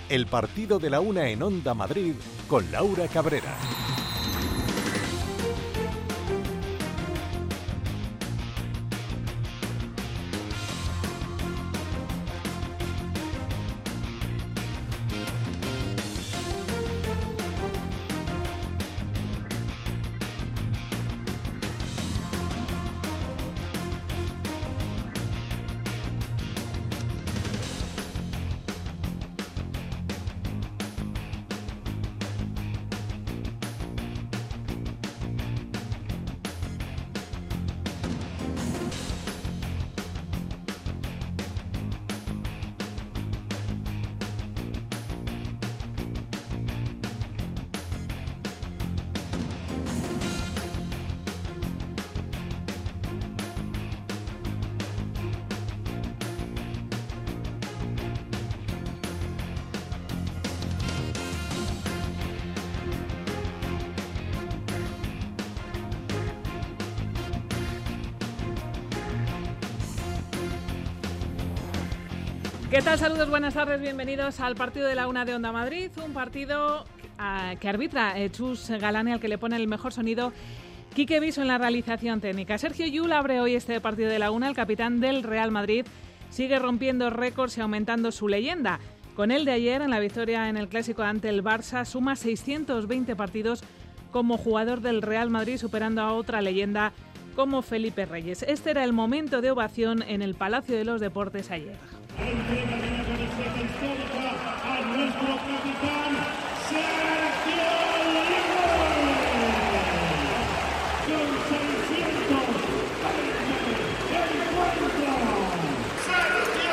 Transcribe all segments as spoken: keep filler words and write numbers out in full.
el partido de la una en Onda Madrid con Laura Cabrera. ¿Qué tal? Saludos, buenas tardes, bienvenidos al partido de la una de Onda Madrid, un partido uh, que arbitra eh, Chus Galane, al que le pone el mejor sonido Quique Viso en la realización técnica. Sergio Llull abre hoy este partido de la una, el capitán del Real Madrid sigue rompiendo récords y aumentando su leyenda. Con el de ayer, en la victoria en el Clásico ante el Barça, suma seiscientos veinte partidos como jugador del Real Madrid, superando a otra leyenda como Felipe Reyes. Este era el momento de ovación en el Palacio de los Deportes ayer. Entrega una camiseta histórica a nuestro capitán Sergio Llull. Con seiscientos veinte encuentros. Sergio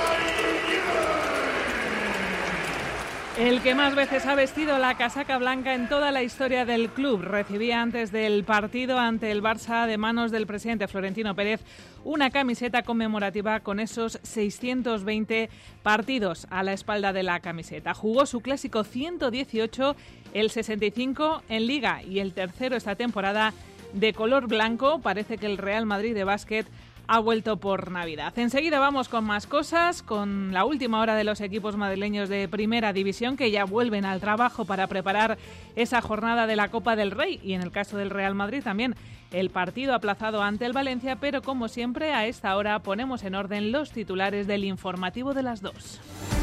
Llull. El que más veces ha vestido la casaca blanca en toda la historia del club. Recibía antes del partido ante el Barça, de manos del presidente Florentino Pérez, una camiseta conmemorativa con esos seiscientos veinte partidos a la espalda de la camiseta. Jugó su clásico ciento dieciocho, el sesenta y cinco en Liga y el tercero esta temporada de color blanco. Parece que el Real Madrid de básquet ha vuelto por Navidad. Enseguida vamos con más cosas, con la última hora de los equipos madrileños de Primera División, que ya vuelven al trabajo para preparar esa jornada de la Copa del Rey, y en el caso del Real Madrid también el partido aplazado ante el Valencia, pero como siempre a esta hora ponemos en orden los titulares del informativo de las dos.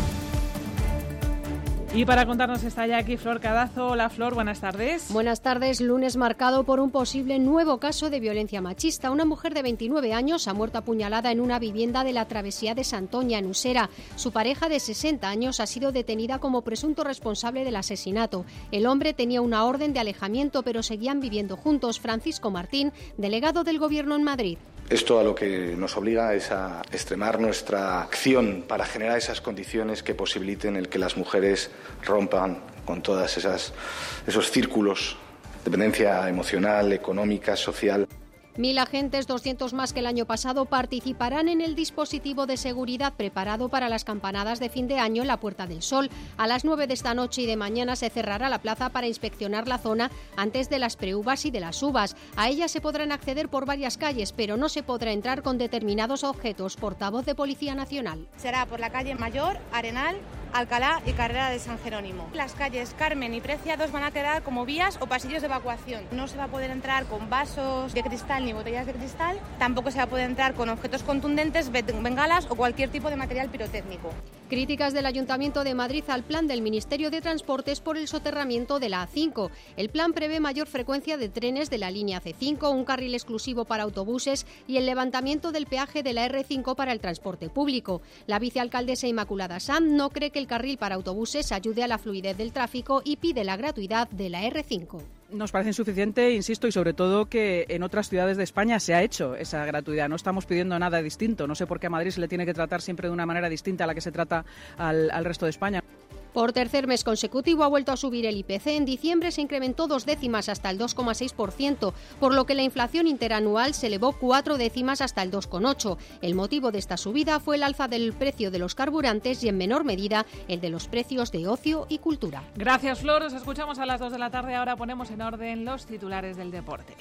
Y para contarnos está ya aquí Flor Cadazo. Hola Flor, buenas tardes. Buenas tardes. Lunes marcado por un posible nuevo caso de violencia machista. Una mujer de veintinueve años ha muerto apuñalada en una vivienda de la Travesía de Santoña, en Usera. Su pareja de sesenta años ha sido detenida como presunto responsable del asesinato. El hombre tenía una orden de alejamiento, pero seguían viviendo juntos. Francisco Martín, delegado del Gobierno en Madrid. Esto a lo que nos obliga es a extremar nuestra acción para generar esas condiciones que posibiliten el que las mujeres rompan con todas esas esos círculos, dependencia emocional, económica, social. Mil agentes, doscientos más que el año pasado, participarán en el dispositivo de seguridad preparado para las campanadas de fin de año en la Puerta del Sol. A las nueve de esta noche y de mañana se cerrará la plaza para inspeccionar la zona antes de las preuvas y de las uvas. A ella se podrán acceder por varias calles, pero no se podrá entrar con determinados objetos. Portavoz de Policía Nacional. Será por la calle Mayor, Arenal, Alcalá y Carrera de San Jerónimo. Las calles Carmen y Preciados van a quedar como vías o pasillos de evacuación. No se va a poder entrar con vasos de cristal ni botellas de cristal. Tampoco se va a poder entrar con objetos contundentes, bengalas o cualquier tipo de material pirotécnico. Críticas del Ayuntamiento de Madrid al plan del Ministerio de Transportes por el soterramiento de la A cinco. El plan prevé mayor frecuencia de trenes de la línea C cinco, un carril exclusivo para autobuses y el levantamiento del peaje de la R cinco para el transporte público. La vicealcaldesa Inmaculada Sanz no cree que el carril para autobuses ayude a la fluidez del tráfico y pide la gratuidad de la R cinco. Nos parece insuficiente, insisto, y sobre todo que en otras ciudades de España se ha hecho esa gratuidad. No estamos pidiendo nada distinto. No sé por qué a Madrid se le tiene que tratar siempre de una manera distinta a la que se trata al, al resto de España. Por tercer mes consecutivo ha vuelto a subir el I P C. En diciembre se incrementó dos décimas hasta el dos coma seis por ciento, por lo que la inflación interanual se elevó cuatro décimas hasta el dos coma ocho por ciento. El motivo de esta subida fue el alza del precio de los carburantes y, en menor medida, el de los precios de ocio y cultura. Gracias, Flor. Nos escuchamos a las dos de la tarde. Ahora ponemos en orden los titulares del deporte.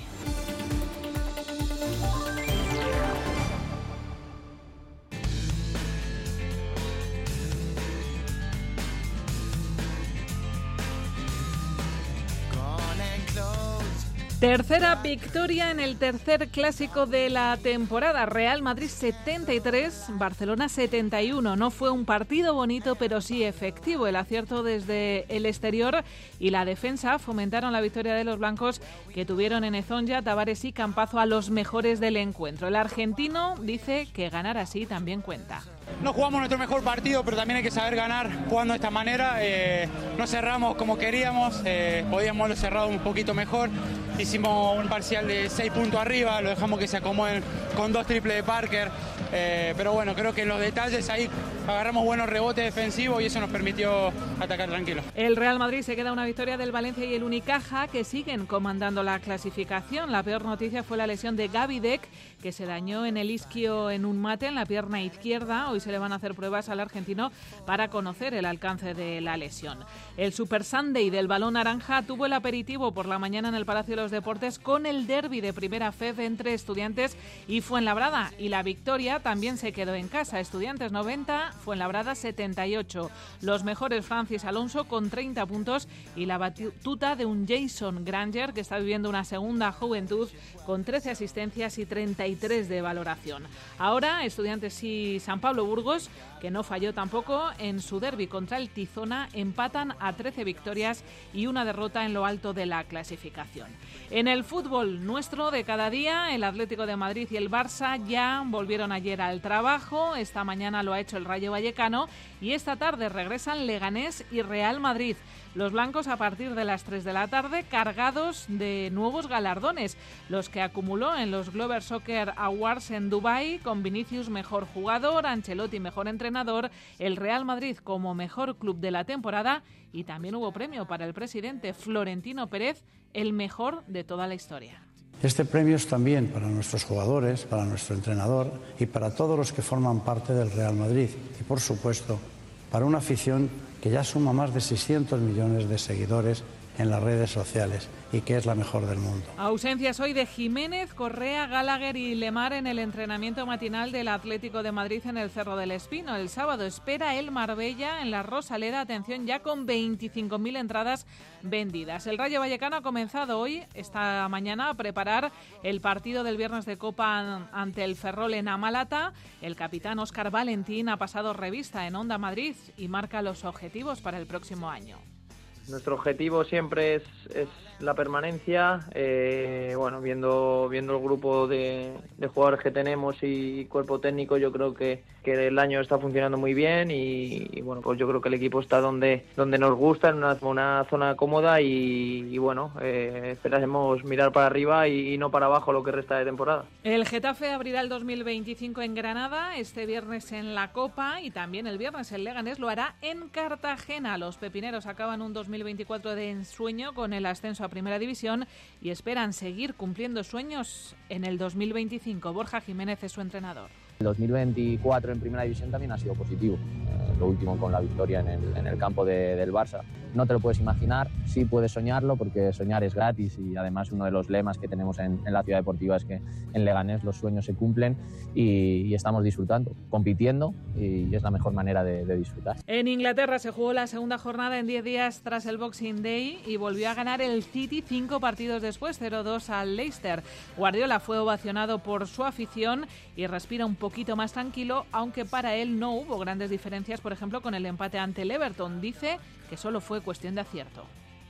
Tercera victoria en el tercer clásico de la temporada. Real Madrid setenta y tres, Barcelona setenta y uno. No fue un partido bonito, pero sí efectivo. El acierto desde el exterior y la defensa fomentaron la victoria de los blancos, que tuvieron en Ezonja, Tavares y Campazo a los mejores del encuentro. El argentino dice que ganar así también cuenta. No jugamos nuestro mejor partido, pero también hay que saber ganar jugando de esta manera. Eh, no cerramos como queríamos, eh, podíamos haberlo cerrado un poquito mejor. Hicimos un parcial de seis puntos arriba, lo dejamos que se acomoden con dos triples de Parker. Eh, pero bueno, creo que en los detalles ahí agarramos buenos rebotes defensivos y eso nos permitió atacar tranquilo. El Real Madrid se queda una victoria del Valencia y el Unicaja, que siguen comandando la clasificación. La peor noticia fue la lesión de Gaby Deck, que se dañó en el isquio en un mate en la pierna izquierda. Hoy se le van a hacer pruebas al argentino para conocer el alcance de la lesión. El Super Sunday del balón naranja tuvo el aperitivo por la mañana en el Palacio de los Deportes con el derbi de Primera F E F entre Estudiantes y Fuenlabrada, y la victoria también se quedó en casa. Estudiantes noventa, Fuenlabrada setenta y ocho. Los mejores Francis Alonso con treinta puntos y la batuta de un Jason Granger, que está viviendo una segunda juventud con trece asistencias y treinta y tres de valoración. Ahora Estudiantes y San Pablo Burgos, que no falló tampoco en su derbi contra el Tizona, empatan a trece victorias y una derrota en lo alto de la clasificación. En el fútbol nuestro de cada día, el Atlético de Madrid y el Barça ya volvieron ayer al trabajo. Esta mañana lo ha hecho el Rayo Vallecano y esta tarde regresan Leganés y Real Madrid. Los blancos a partir de las tres de la tarde cargados de nuevos galardones, los que acumuló en los Glover Soccer Awards en Dubái, con Vinicius mejor jugador, Ancelotti mejor entrenador, el Real Madrid como mejor club de la temporada, y también hubo premio para el presidente Florentino Pérez, el mejor de toda la historia. Este premio es también para nuestros jugadores, para nuestro entrenador y para todos los que forman parte del Real Madrid, y por supuesto para una afición que ya suma más de seiscientos millones de seguidores en las redes sociales y que es la mejor del mundo. Ausencias hoy de Jiménez, Correa, Gallagher y Lemar en el entrenamiento matinal del Atlético de Madrid en el Cerro del Espino. El sábado espera el Marbella en la Rosaleda, atención, ya con veinticinco mil entradas vendidas. El Rayo Vallecano ha comenzado hoy, esta mañana, a preparar el partido del viernes de Copa ante el Ferrol en Amalata. El capitán Óscar Valentín ha pasado revista en Onda Madrid y marca los objetivos para el próximo año. Nuestro objetivo siempre es, es la permanencia, eh, bueno, viendo viendo el grupo de, de jugadores que tenemos y cuerpo técnico, yo creo que, que el año está funcionando muy bien y, y bueno, pues yo creo que el equipo está donde donde nos gusta, en una, una zona cómoda y, y bueno, eh, esperamos mirar para arriba y, y no para abajo lo que resta de temporada. El Getafe abrirá el dos mil veinticinco en Granada, este viernes en la Copa y también el viernes el Leganés lo hará en Cartagena. Los pepineros acaban un dos mil veinticuatro de ensueño con el ascenso a Primera División y esperan seguir cumpliendo sueños en el dos mil veinticinco. Borja Jiménez es su entrenador. El dos mil veinticuatro en Primera División también ha sido positivo, eh, lo último con la victoria en el, en el campo de, del Barça. No te lo puedes imaginar, sí puedes soñarlo porque soñar es gratis y además uno de los lemas que tenemos en, en la ciudad deportiva es que en Leganés los sueños se cumplen y, y estamos disfrutando, compitiendo y, y es la mejor manera de, de disfrutar. En Inglaterra se jugó la segunda jornada en diez días tras el Boxing Day y volvió a ganar el City cinco partidos después, cero dos al Leicester. Guardiola fue ovacionado por su afición y respira un poquito más tranquilo, aunque para él no hubo grandes diferencias, por ejemplo, con el empate ante el Everton. Dice que solo fue cuestión de acierto.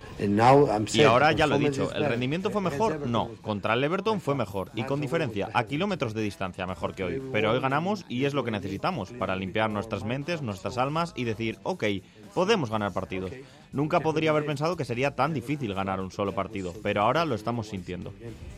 Y ahora ya lo he dicho, ¿el rendimiento fue mejor? No, contra el Everton fue mejor y con diferencia, a kilómetros de distancia mejor que hoy. Pero hoy ganamos y es lo que necesitamos para limpiar nuestras mentes, nuestras almas y decir, ok, podemos ganar partidos. Nunca podría haber pensado que sería tan difícil ganar un solo partido, pero ahora lo estamos sintiendo.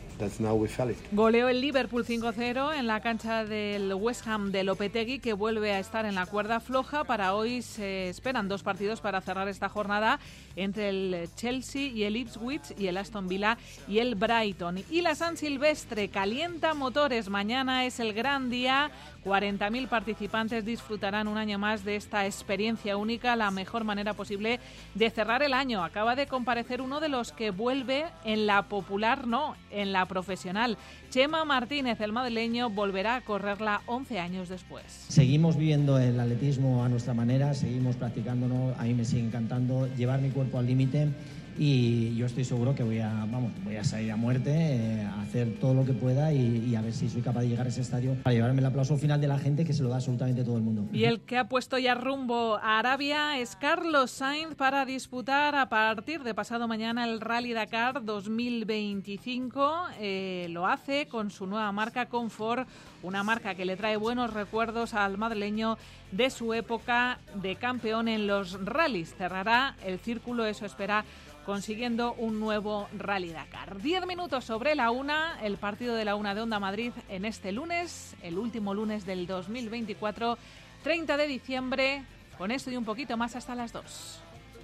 Goleó el Liverpool cinco cero en la cancha del West Ham de Lopetegui, que vuelve a estar en la cuerda floja. Para hoy se esperan dos partidos para cerrar esta jornada entre el Chelsea y el Ipswich y el Aston Villa y el Brighton. Y la San Silvestre calienta motores. Mañana es el gran día. cuarenta mil participantes disfrutarán un año más de esta experiencia única, la mejor manera posible de cerrar el año. Acaba de comparecer uno de los que vuelve en la popular, no, en la profesional. Chema Martínez, el madrileño, volverá a correrla once años después. Seguimos viviendo el atletismo a nuestra manera, seguimos practicándolo, a mí me sigue encantando llevar mi cuerpo al límite y yo estoy seguro que voy a, vamos, voy a salir a muerte, eh, a hacer todo lo que pueda y, y a ver si soy capaz de llegar a ese estadio para llevarme el aplauso final de la gente, que se lo da absolutamente todo el mundo. Y el que ha puesto ya rumbo a Arabia es Carlos Sainz para disputar a partir de pasado mañana el Rally Dakar dos mil veinticinco. Eh, lo hace con su nueva marca Confort, una marca que le trae buenos recuerdos al madrileño de su época de campeón en los rallies. Cerrará el círculo, eso espera, consiguiendo un nuevo Rally Dakar. Diez minutos sobre la una, el partido de la una de Onda Madrid en este lunes, el último lunes del dos mil veinticuatro, treinta de diciembre, con esto y un poquito más hasta las dos.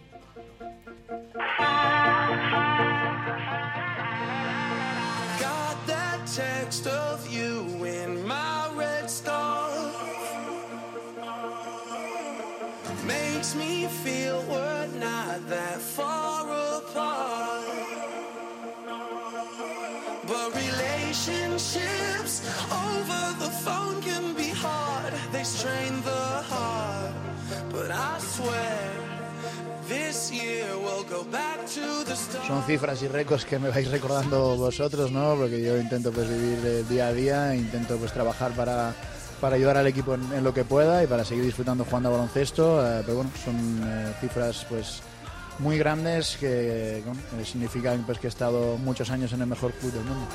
Got that text of you in my red scarf. Makes me feel we're not that far apart. But relationships over the phone can be hard. They strain the heart. But I swear this year we'll go back to the start. Son cifras y récords que me vais recordando vosotros, ¿no? Porque yo intento pues vivir el día a día, intento pues trabajar para para ayudar al equipo en, en lo que pueda y para seguir disfrutando jugando a baloncesto, eh, pero bueno, son eh, cifras pues muy grandes que bueno, eh, significan pues que he estado muchos años en el mejor club del mundo.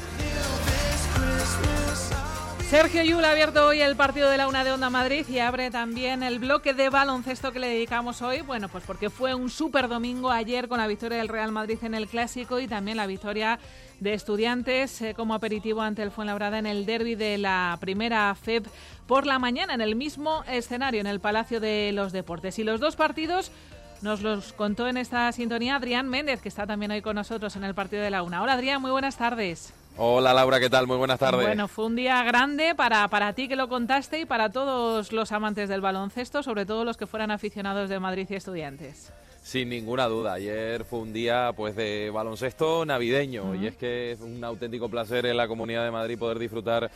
Sergio Llull ha abierto hoy el partido de la una de Onda Madrid y abre también el bloque de baloncesto que le dedicamos hoy. Bueno, pues porque fue un súper domingo ayer con la victoria del Real Madrid en el Clásico y también la victoria de Estudiantes eh, como aperitivo ante el Fuenlabrada en el derbi de la primera F E B por la mañana en el mismo escenario, en el Palacio de los Deportes. Y los dos partidos nos los contó en esta sintonía Adrián Méndez, que está también hoy con nosotros en el partido de la una. Hola Adrián, muy buenas tardes. Hola Laura, ¿qué tal? Muy buenas tardes. Bueno, fue un día grande para, para ti que lo contaste y para todos los amantes del baloncesto, sobre todo los que fueran aficionados de Madrid y Estudiantes. Sin ninguna duda, ayer fue un día pues de baloncesto navideño. Uh-huh. Y es que es un auténtico placer en la Comunidad de Madrid poder disfrutar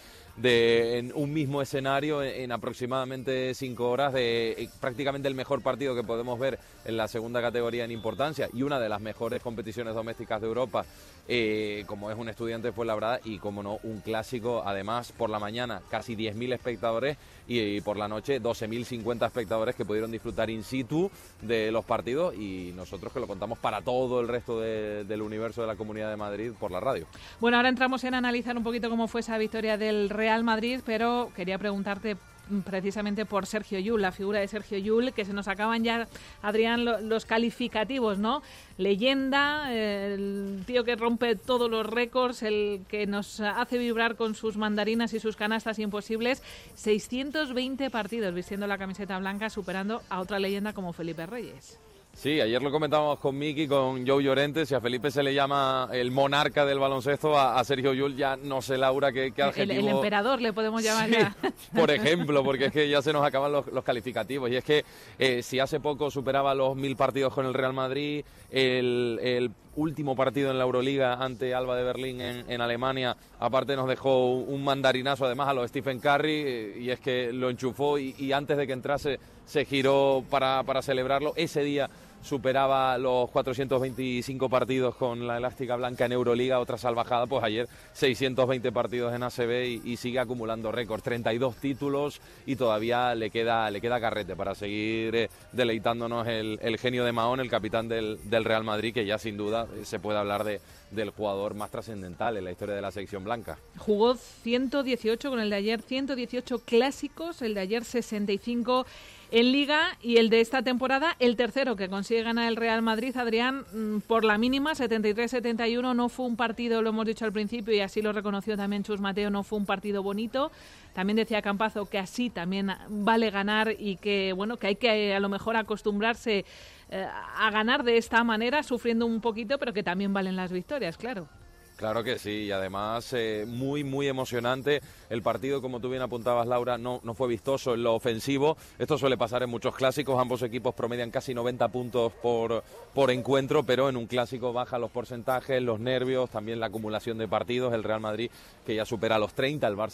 de en un mismo escenario en, en aproximadamente cinco horas de eh, prácticamente el mejor partido que podemos ver en la segunda categoría en importancia y una de las mejores competiciones domésticas de Europa, eh, como es un Estudiantes Fuenlabrada y como no un clásico. Además, por la mañana casi diez mil espectadores y, y por la noche doce mil cincuenta espectadores que pudieron disfrutar in situ de los partidos, y nosotros que lo contamos para todo el resto de, del universo de la Comunidad de Madrid por la radio. Bueno, ahora entramos en analizar un poquito cómo fue esa victoria del Real Madrid, pero quería preguntarte precisamente por Sergio Llull, la figura de Sergio Llull, que se nos acaban ya, Adrián, lo, los calificativos, ¿no? Leyenda, eh, el tío que rompe todos los récords, el que nos hace vibrar con sus mandarinas y sus canastas imposibles. seiscientos veinte partidos vistiendo la camiseta blanca, superando a otra leyenda como Felipe Reyes. Sí, ayer lo comentábamos con Miki, con Joe Llorente. Si a Felipe se le llama el monarca del baloncesto, a, a Sergio Llull ya no sé, Laura, qué, qué adjetivo... El, el emperador le podemos llamar sí, ya. Por ejemplo, porque es que ya se nos acaban los, los calificativos. Y es que eh, si hace poco superaba los mil partidos con el Real Madrid, el, el último partido en la Euroliga ante Alba de Berlín en, en Alemania, aparte nos dejó un mandarinazo además a los Stephen Curry, eh, y es que lo enchufó y, y antes de que entrase se giró para, para celebrarlo. Ese día superaba los cuatrocientos veinticinco partidos con la elástica blanca en Euroliga, otra salvajada. Pues ayer seiscientos veinte partidos en A C B y, y sigue acumulando récords, treinta y dos títulos, y todavía le queda le queda carrete para seguir eh, deleitándonos el, el genio de Mahón, el capitán del, del Real Madrid, que ya sin duda eh, se puede hablar de del jugador más trascendental en la historia de la sección blanca. Jugó ciento dieciocho con el de ayer, ciento dieciocho clásicos, el de ayer sesenta y cinco en Liga, y el de esta temporada, el tercero que consigue ganar el Real Madrid, Adrián, por la mínima, setenta y tres setenta y uno. No fue un partido, lo hemos dicho al principio y así lo reconoció también Chus Mateo, no fue un partido bonito. También decía Campazo que así también vale ganar y que bueno, que hay que a lo mejor acostumbrarse eh, a ganar de esta manera, sufriendo un poquito, pero que también valen las victorias, claro. Claro que sí, y además eh, muy, muy emocionante. El partido, como tú bien apuntabas, Laura, no, no fue vistoso en lo ofensivo. Esto suele pasar en muchos clásicos. Ambos equipos promedian casi noventa puntos por, por encuentro, pero en un clásico bajan los porcentajes, los nervios, también la acumulación de partidos. El Real Madrid, que ya supera los treinta, el Barça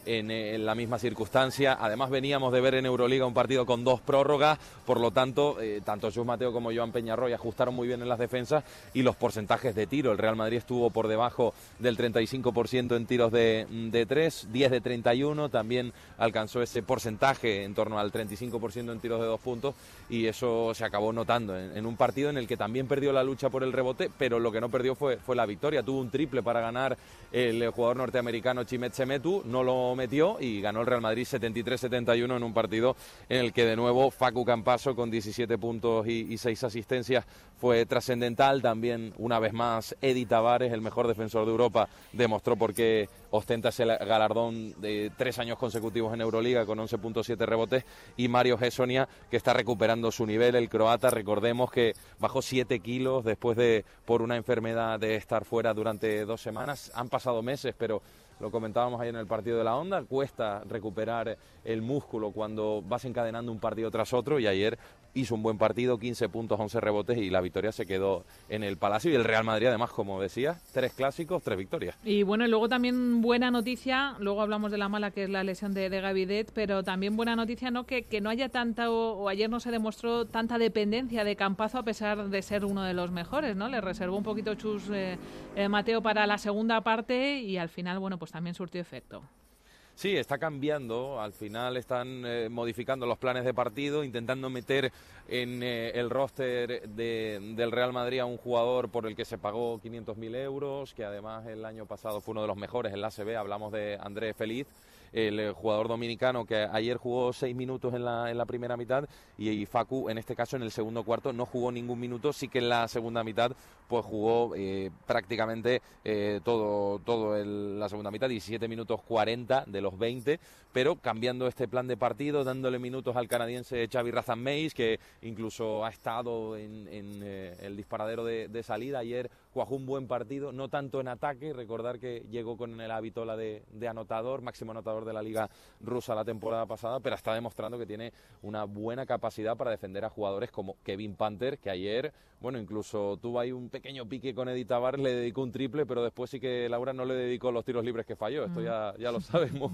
en, en la misma circunstancia. Además veníamos de ver en Euroliga un partido con dos prórrogas, por lo tanto, eh, tanto Chus Mateo como Joan Peñarroya ajustaron muy bien en las defensas y los porcentajes de tiro. El Real Madrid estuvo por debajo del treinta y cinco por ciento en tiros de, de tres, diez de treinta y uno, también alcanzó ese porcentaje en torno al treinta y cinco por ciento en tiros de dos puntos y eso se acabó notando en, en un partido en el que también perdió la lucha por el rebote, pero lo que no perdió fue, fue la victoria. Tuvo un triple para ganar el jugador norteamericano Chimezie Metu, no lo metió y ganó el Real Madrid setenta y tres setenta y uno en un partido en el que de nuevo Facu Campaso con diecisiete puntos y, y seis asistencias fue trascendental. También una vez más Edi Tavares, el mejor defensor de Europa, demostró por qué ostenta ese galardón de tres años consecutivos en Euroliga con once punto siete rebotes, y Mario Hessonia, que está recuperando su nivel, el croata. Recordemos que bajó siete kilos después de, por una enfermedad, de estar fuera durante dos semanas. Han pasado meses, pero lo comentábamos ayer en el partido de la Onda, cuesta recuperar el músculo cuando vas encadenando un partido tras otro, y ayer hizo un buen partido, quince puntos, once rebotes, y la victoria se quedó en el Palacio. Y el Real Madrid, además, como decía, tres clásicos, tres victorias. Y bueno, y luego también buena noticia, luego hablamos de la mala, que es la lesión de, de Gavidet, pero también buena noticia, ¿no?, que, que no haya tanta, o, o ayer no se demostró tanta dependencia de Campazo, a pesar de ser uno de los mejores, ¿no? Le reservó un poquito Chus eh, eh, Mateo para la segunda parte y al final, bueno, pues también surtió efecto. Sí, está cambiando, al final están eh, modificando los planes de partido, intentando meter en eh, el roster de, del Real Madrid a un jugador por el que se pagó quinientos mil euros, que además el año pasado fue uno de los mejores en la A C B, hablamos de Andrés Feliz, el jugador dominicano que ayer jugó seis minutos en la, en la primera mitad, y, y Facu en este caso en el segundo cuarto no jugó ningún minuto, sí que en la segunda mitad pues jugó eh, prácticamente eh, todo, todo el, la segunda mitad, diecisiete minutos cuarenta de los veinte, pero cambiando este plan de partido, dándole minutos al canadiense Xavi Razan-Meis, que incluso ha estado en, en eh, el disparadero de, de salida. Ayer cuajó un buen partido, no tanto en ataque, recordar que llegó con el hábito de, de anotador, máximo anotador de la Liga Rusa la temporada pasada, pero está demostrando que tiene una buena capacidad para defender a jugadores como Kevin Panther, que ayer, bueno, incluso tuvo ahí un pequeño pique con Edi Tavares, le dedicó un triple, pero después sí que Laura no le dedicó los tiros libres que falló, esto mm. ya, ya lo sabemos.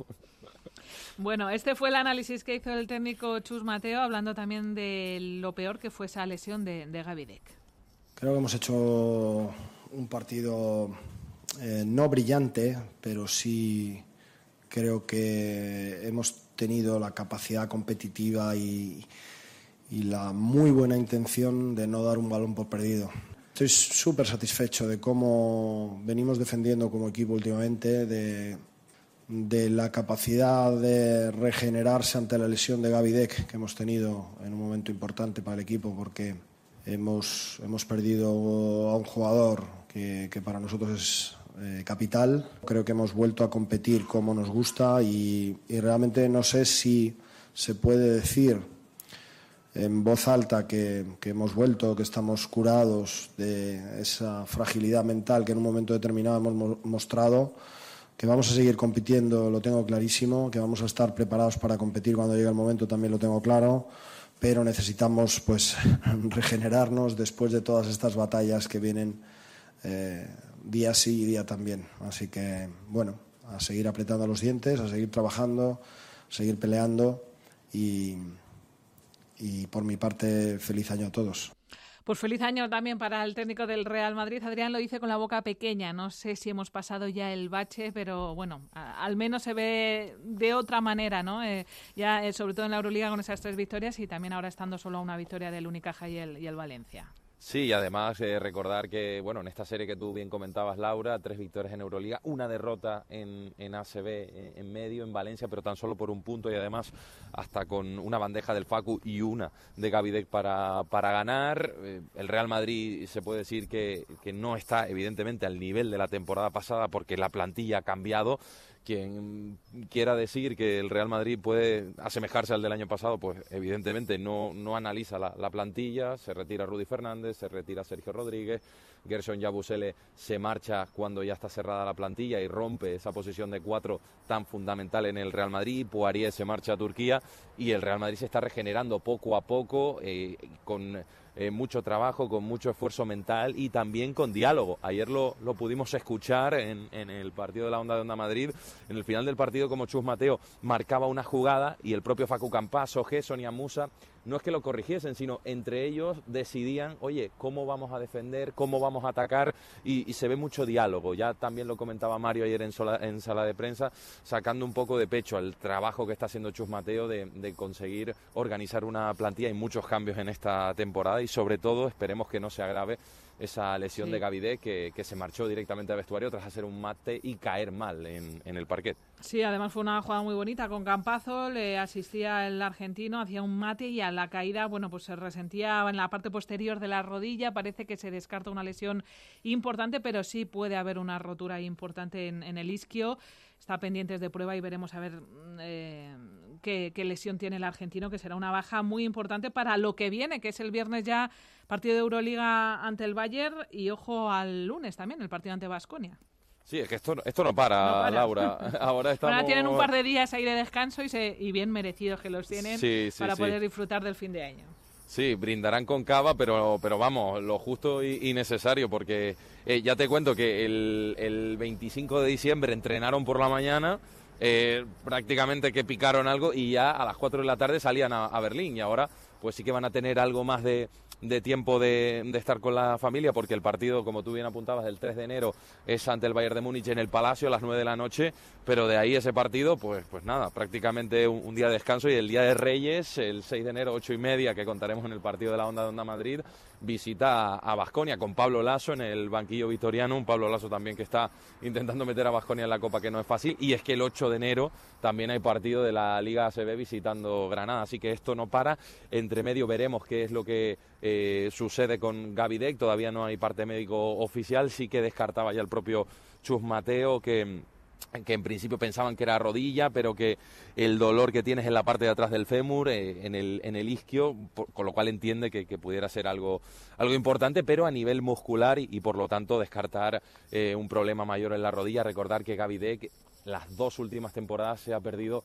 Bueno, este fue el análisis que hizo el técnico Chus Mateo, hablando también de lo peor que fue esa lesión de, de Gavidet. Creo que hemos hecho un partido eh, no brillante, pero sí creo que hemos tenido la capacidad competitiva y, y la muy buena intención de no dar un balón por perdido. Estoy súper satisfecho de cómo venimos defendiendo como equipo últimamente, de, de la capacidad de regenerarse ante la lesión de Gavidet que hemos tenido en un momento importante para el equipo, porque hemos, hemos perdido a un jugador que, que para nosotros es eh, capital. Creo que hemos vuelto a competir como nos gusta y, y realmente no sé si se puede decir en voz alta que, que hemos vuelto, que estamos curados de esa fragilidad mental que en un momento determinado hemos mostrado, que vamos a seguir compitiendo, lo tengo clarísimo, que vamos a estar preparados para competir cuando llegue el momento, también lo tengo claro, pero necesitamos pues regenerarnos después de todas estas batallas que vienen eh, día sí y día también. Así que, bueno, a seguir apretando los dientes, a seguir trabajando, a seguir peleando y, y por mi parte, feliz año a todos. Pues feliz año también para el técnico del Real Madrid. Adrián lo dice con la boca pequeña. No sé si hemos pasado ya el bache, pero bueno, a, al menos se ve de otra manera, ¿no? Eh, ya, eh, sobre todo en la Euroliga con esas tres victorias y también ahora estando solo a una victoria del Unicaja y el, y el Valencia. Sí, y además eh, recordar que, bueno, en esta serie que tú bien comentabas, Laura, tres victorias en Euroliga, una derrota en, en A C B eh, en medio, en Valencia, pero tan solo por un punto y además hasta con una bandeja del Facu y una de Gavidet para, para ganar. Eh, el Real Madrid se puede decir que, que no está evidentemente al nivel de la temporada pasada porque la plantilla ha cambiado. Quien quiera decir que el Real Madrid puede asemejarse al del año pasado, pues evidentemente no, no analiza la, la plantilla. Se retira Rudy Fernández, se retira Sergio Rodríguez, Gershon Yabusele se marcha cuando ya está cerrada la plantilla y rompe esa posición de cuatro tan fundamental en el Real Madrid. Poirier se marcha a Turquía y el Real Madrid se está regenerando poco a poco eh, con eh, mucho trabajo, con mucho esfuerzo mental y también con diálogo. Ayer lo, lo pudimos escuchar en, en el partido de la Onda de Onda Madrid, en el final del partido, como Chus Mateo marcaba una jugada y el propio Facu Campás, Ojé, Sonia Musa, no es que lo corrigiesen, sino entre ellos decidían, oye, cómo vamos a defender, cómo vamos a atacar, y, y se ve mucho diálogo. Ya también lo comentaba Mario ayer en, sola, en sala de prensa, sacando un poco de pecho al trabajo que está haciendo Chus Mateo de, de conseguir organizar una plantilla. Hay muchos cambios en esta temporada y sobre todo esperemos que no se agrave esa lesión sí. de Gavidé, que, que se marchó directamente al vestuario tras hacer un mate y caer mal en, en el parquet. Sí, además fue una jugada muy bonita con Campazo, le asistía el argentino, hacía un mate y a la caída, bueno, pues se resentía en la parte posterior de la rodilla, parece que se descarta una lesión importante, pero sí puede haber una rotura importante en, en el isquio. Está pendientes de prueba y veremos a ver eh, qué, qué lesión tiene el argentino, que será una baja muy importante para lo que viene, que es el viernes ya partido de Euroliga ante el Bayern y ojo al lunes también, el partido ante Baskonia. Sí, es que esto, esto no, para, no para, Laura. Ahora estamos... Ahora tienen un par de días ahí de descanso y, se, y bien merecidos que los tienen sí, sí, para sí. poder disfrutar del fin de año. Sí, brindarán con cava, pero, pero vamos, lo justo y, y necesario, porque eh, ya te cuento que el, el veinticinco de diciembre entrenaron por la mañana, eh, prácticamente que picaron algo y ya a las cuatro de la tarde salían a, a Berlín, y ahora pues sí que van a tener algo más de, de tiempo de, de estar con la familia, porque el partido, como tú bien apuntabas, del tres de enero es ante el Bayern de Múnich en el Palacio a las nueve de la noche, pero de ahí ese partido, pues pues nada, prácticamente un, un día de descanso, y el día de Reyes, el seis de enero, ocho y media, que contaremos en el partido de la Onda de Onda Madrid, visita a Baskonia con Pablo Laso en el banquillo vitoriano, un Pablo Laso también que está intentando meter a Baskonia en la Copa, que no es fácil, y es que el ocho de enero también hay partido de la Liga A C B visitando Granada, así que esto no para. Entre medio veremos qué es lo que eh, sucede con Gavidé, todavía no hay parte médico oficial, sí que descartaba ya el propio Chus Mateo que... que en principio pensaban que era rodilla, pero que el dolor que tienes en la parte de atrás del fémur, eh, en, el, en el isquio, por, con lo cual entiende que, que pudiera ser algo, algo importante, pero a nivel muscular y, y por lo tanto descartar eh, un problema mayor en la rodilla. Recordar que Gavidé, que las dos últimas temporadas se ha perdido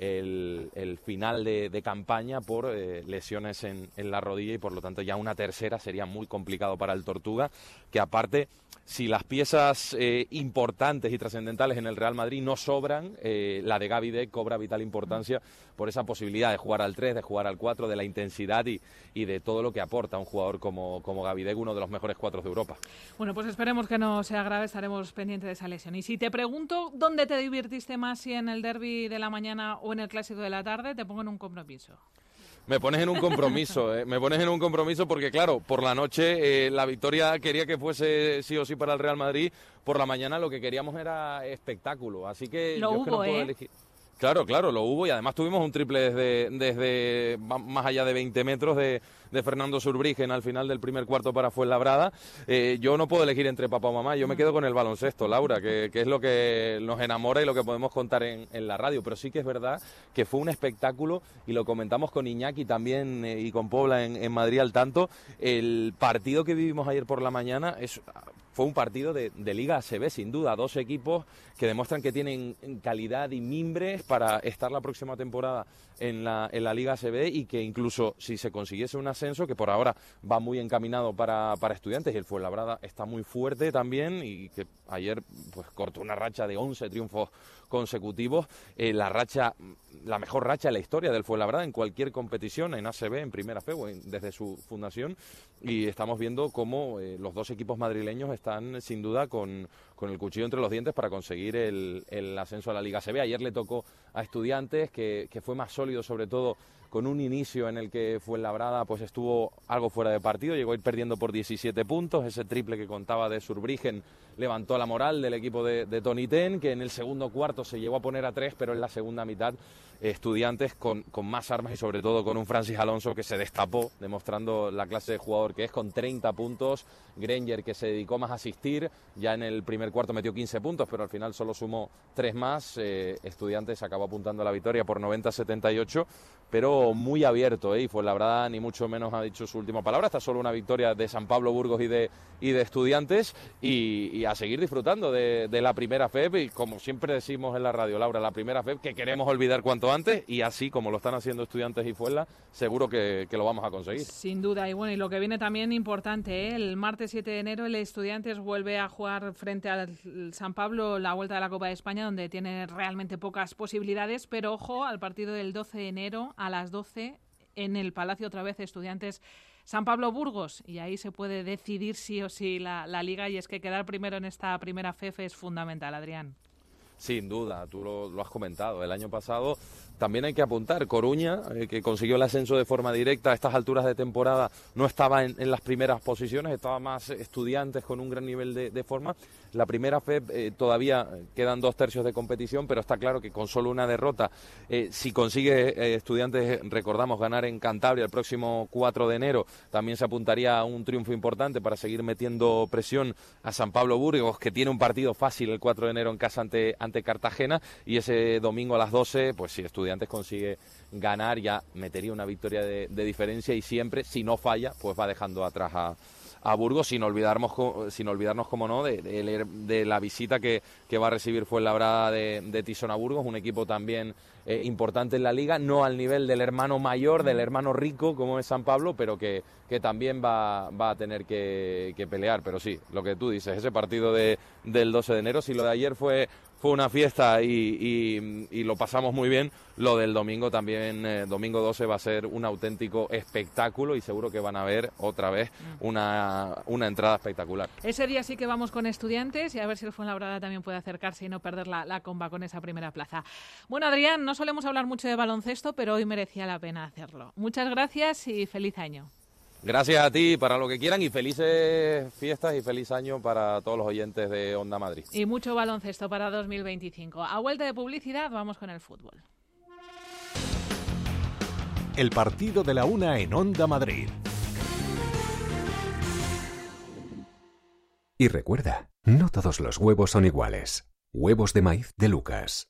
el, el final de, de campaña por eh, lesiones en, en la rodilla, y por lo tanto ya una tercera sería muy complicado para el Tortuga, que aparte, si las piezas eh, importantes y trascendentales en el Real Madrid no sobran, eh, la de Gavidé cobra vital importancia por esa posibilidad de jugar al tres, de jugar al cuatro, de la intensidad y, y de todo lo que aporta un jugador como, como Gavidé, uno de los mejores cuatro de Europa. Bueno, pues esperemos que no sea grave, estaremos pendientes de esa lesión. Y si te pregunto dónde te divirtiste más, si en el derbi de la mañana o en el clásico de la tarde, te pongo en un compromiso. Me pones en un compromiso, ¿eh? me pones en un compromiso porque, claro, por la noche eh, la victoria quería que fuese sí o sí para el Real Madrid, por la mañana lo que queríamos era espectáculo, así que lo yo hubo, es que no puedo ¿eh? elegir. Claro, claro, lo hubo, y además tuvimos un triple desde, desde más allá de veinte metros de, de Fernando Zurbriggen al final del primer cuarto para Fuenlabrada. Eh, yo no puedo elegir entre papá o mamá, yo me quedo con el baloncesto, Laura, que, que es lo que nos enamora y lo que podemos contar en, en la radio, pero sí que es verdad que fue un espectáculo, y lo comentamos con Iñaki también eh, y con Pobla en, en Madrid al tanto. El partido que vivimos ayer por la mañana es... Fue un partido de, de Liga A C B, sin duda. Dos equipos que demuestran que tienen calidad y mimbres para estar la próxima temporada en la, en la Liga A C B, y que incluso si se consiguiese un ascenso, que por ahora va muy encaminado para, para Estudiantes, y el Fuenlabrada está muy fuerte también, y que ayer pues cortó una racha de once triunfos consecutivos, eh, la racha, la mejor racha de la historia del Fuenlabrada en cualquier competición, en A C B, en Primera F E, desde su fundación, y estamos viendo cómo eh, los dos equipos madrileños están sin duda con, con el cuchillo entre los dientes para conseguir el, el ascenso a la Liga A C B. Ayer le tocó a Estudiantes, que, que fue más sólido, sobre todo con un inicio en el que Fuenlabrada pues estuvo algo fuera de partido, llegó a ir perdiendo por diecisiete puntos, ese triple que contaba de Zurbriggen levantó la moral del equipo de, de Toni Ten, que en el segundo cuarto se llegó a poner a tres, pero en la segunda mitad Estudiantes con, con más armas, y sobre todo con un Francis Alonso que se destapó, demostrando la clase de jugador que es, con treinta puntos. Granger, que se dedicó más a asistir, ya en el primer cuarto metió quince puntos, pero al final solo sumó tres más. eh, Estudiantes acabó apuntando a la victoria por noventa a setenta y ocho, pero muy abierto, ¿eh? Y Fuenlabrada ni mucho menos ha dicho su última palabra. Está solo una victoria de San Pablo Burgos y de, y de Estudiantes, y, y a seguir disfrutando de, de la Primera F E, y como siempre decimos en la radio, Laura, la Primera F E que queremos olvidar cuanto antes, antes, y así como lo están haciendo Estudiantes y Fuenla, seguro que, que lo vamos a conseguir. Sin duda, y bueno, y lo que viene también importante, ¿eh? El martes siete de enero el Estudiantes vuelve a jugar frente al San Pablo la Vuelta de la Copa de España, donde tiene realmente pocas posibilidades, pero ojo al partido del doce de enero a las doce en el Palacio otra vez Estudiantes San Pablo Burgos, y ahí se puede decidir sí o sí la, la Liga, y es que quedar primero en esta primera F E F es fundamental, Adrián. Sin duda, tú lo, lo has comentado. El año pasado también hay que apuntar, Coruña, eh, que consiguió el ascenso de forma directa a estas alturas de temporada, no estaba en, en las primeras posiciones, estaba más Estudiantes con un gran nivel de, de forma. La primera F E F eh, todavía quedan dos tercios de competición, pero está claro que con solo una derrota, eh, si consigue eh, Estudiantes, recordamos, ganar en Cantabria el próximo cuatro de enero, también se apuntaría a un triunfo importante para seguir metiendo presión a San Pablo Burgos, que tiene un partido fácil el cuatro de enero en casa ante, ante Cartagena, y ese domingo a las doce, pues si Estudiantes consigue ganar, ya metería una victoria de, de diferencia, y siempre, si no falla, pues va dejando atrás a a Burgos, sin olvidarnos, sin olvidarnos como no, de, de, de la visita que, que va a recibir Fuenlabrada de, de Tizón a Burgos, un equipo también eh, importante en la Liga, no al nivel del hermano mayor, del hermano rico como es San Pablo, pero que, que también va, va a tener que, que pelear. Pero sí, lo que tú dices, ese partido de, del doce de enero, si lo de ayer fue... fue una fiesta y, y, y lo pasamos muy bien, lo del domingo también, eh, domingo doce va a ser un auténtico espectáculo, y seguro que van a ver otra vez una, una entrada espectacular. Ese día sí que vamos con Estudiantes, y a ver si el Fuenlabrada también puede acercarse y no perder la, la comba con esa primera plaza. Bueno, Adrián, no solemos hablar mucho de baloncesto, pero hoy merecía la pena hacerlo. Muchas gracias y feliz año. Gracias a ti, para lo que quieran, y felices fiestas y feliz año para todos los oyentes de Onda Madrid. Y mucho baloncesto para dos mil veinticinco. A vuelta de publicidad, vamos con el fútbol. El partido de la una en Onda Madrid. Y recuerda, no todos los huevos son iguales. Huevos de maíz de Lucas.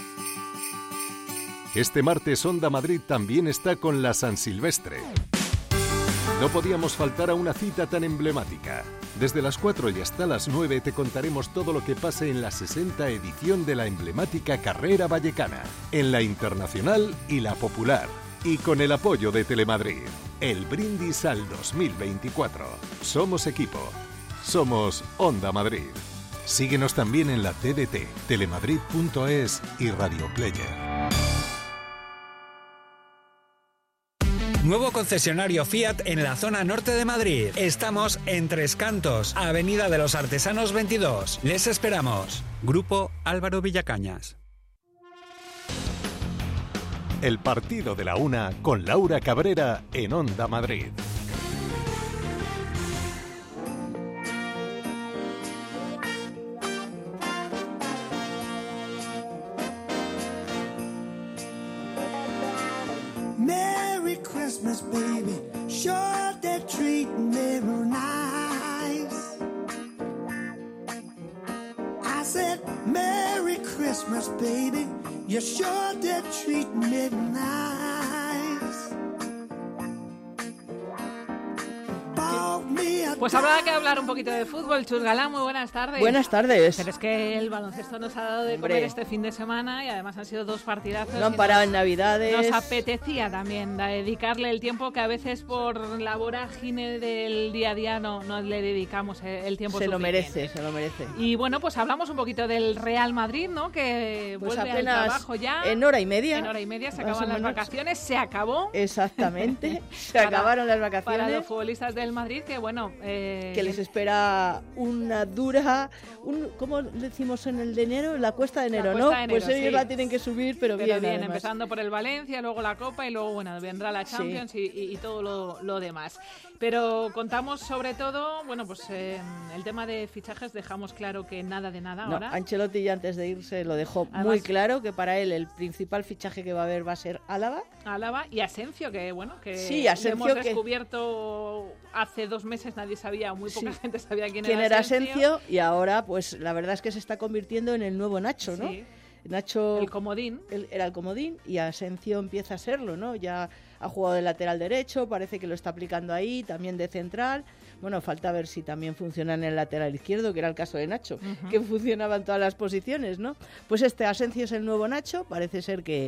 Este martes Onda Madrid también está con la San Silvestre. No podíamos faltar a una cita tan emblemática. Desde las cuatro y hasta las nueve te contaremos todo lo que pase en la sesenta edición de la emblemática Carrera Vallecana, en la Internacional y la Popular, y con el apoyo de Telemadrid. El brindis al dos mil veinticuatro. Somos equipo. Somos Onda Madrid. Síguenos también en la T D T, telemadrid punto es y Radio Player. Nuevo concesionario Fiat en la zona norte de Madrid. Estamos en Tres Cantos, Avenida de los Artesanos veintidós. Les esperamos. Grupo Álvaro Villacañas. El partido de la una con Laura Cabrera en Onda Madrid. Christmas, baby, sure they're treating me real nice. I said, Merry Christmas, baby, you sure they're treating me nice. Pues habrá que hablar un poquito de fútbol. Chus Galán, muy buenas tardes. Buenas tardes. Pero es que el baloncesto nos ha dado de Hombre. comer este fin de semana, y además han sido dos partidazos. No han parado en Navidades. Nos apetecía también dedicarle el tiempo que a veces por la vorágine del día a día no, no le dedicamos el tiempo Se suficiente. lo merece, se lo merece. Y bueno, pues hablamos un poquito del Real Madrid, ¿no? Que Pues vuelve al apenas trabajo ya. en hora y media. En hora y media se Más acaban o las menos. vacaciones, se acabó. Exactamente, se Para- acabaron las vacaciones. Para los futbolistas del Madrid, que bueno... eh, Que les espera una dura, un, ¿cómo decimos en el de enero? La cuesta de enero, La ¿no? cuesta de enero, pues ellos sí. la tienen que subir, pero, Pero bien, bien, además. empezando por el Valencia, luego la Copa y luego, bueno, vendrá la Sí. Champions y, y- y todo lo, lo demás. Pero contamos sobre todo, bueno, pues eh, el tema de fichajes, dejamos claro que nada de nada No, ahora. Ancelotti ya antes de irse lo dejó Además- muy claro, que para él el principal fichaje que va a haber va a ser Álava. Álava y Asencio, que bueno, que Sí, Asencio hemos que- descubierto hace dos meses, nadie sabía, muy poca Sí. gente sabía quién, Quién era era Asencio. Asencio, y ahora pues la verdad es que se está convirtiendo en el nuevo Nacho, ¿no? Sí. Nacho El comodín. él era el comodín y Asencio empieza a serlo, ¿no? Ya ha jugado de lateral derecho, parece que lo está aplicando ahí, también de central. Bueno, falta ver si también funciona en el lateral izquierdo, que era el caso de Nacho, Ujú. que funcionaba en todas las posiciones, ¿no? Pues este Asencio es el nuevo Nacho, parece ser que,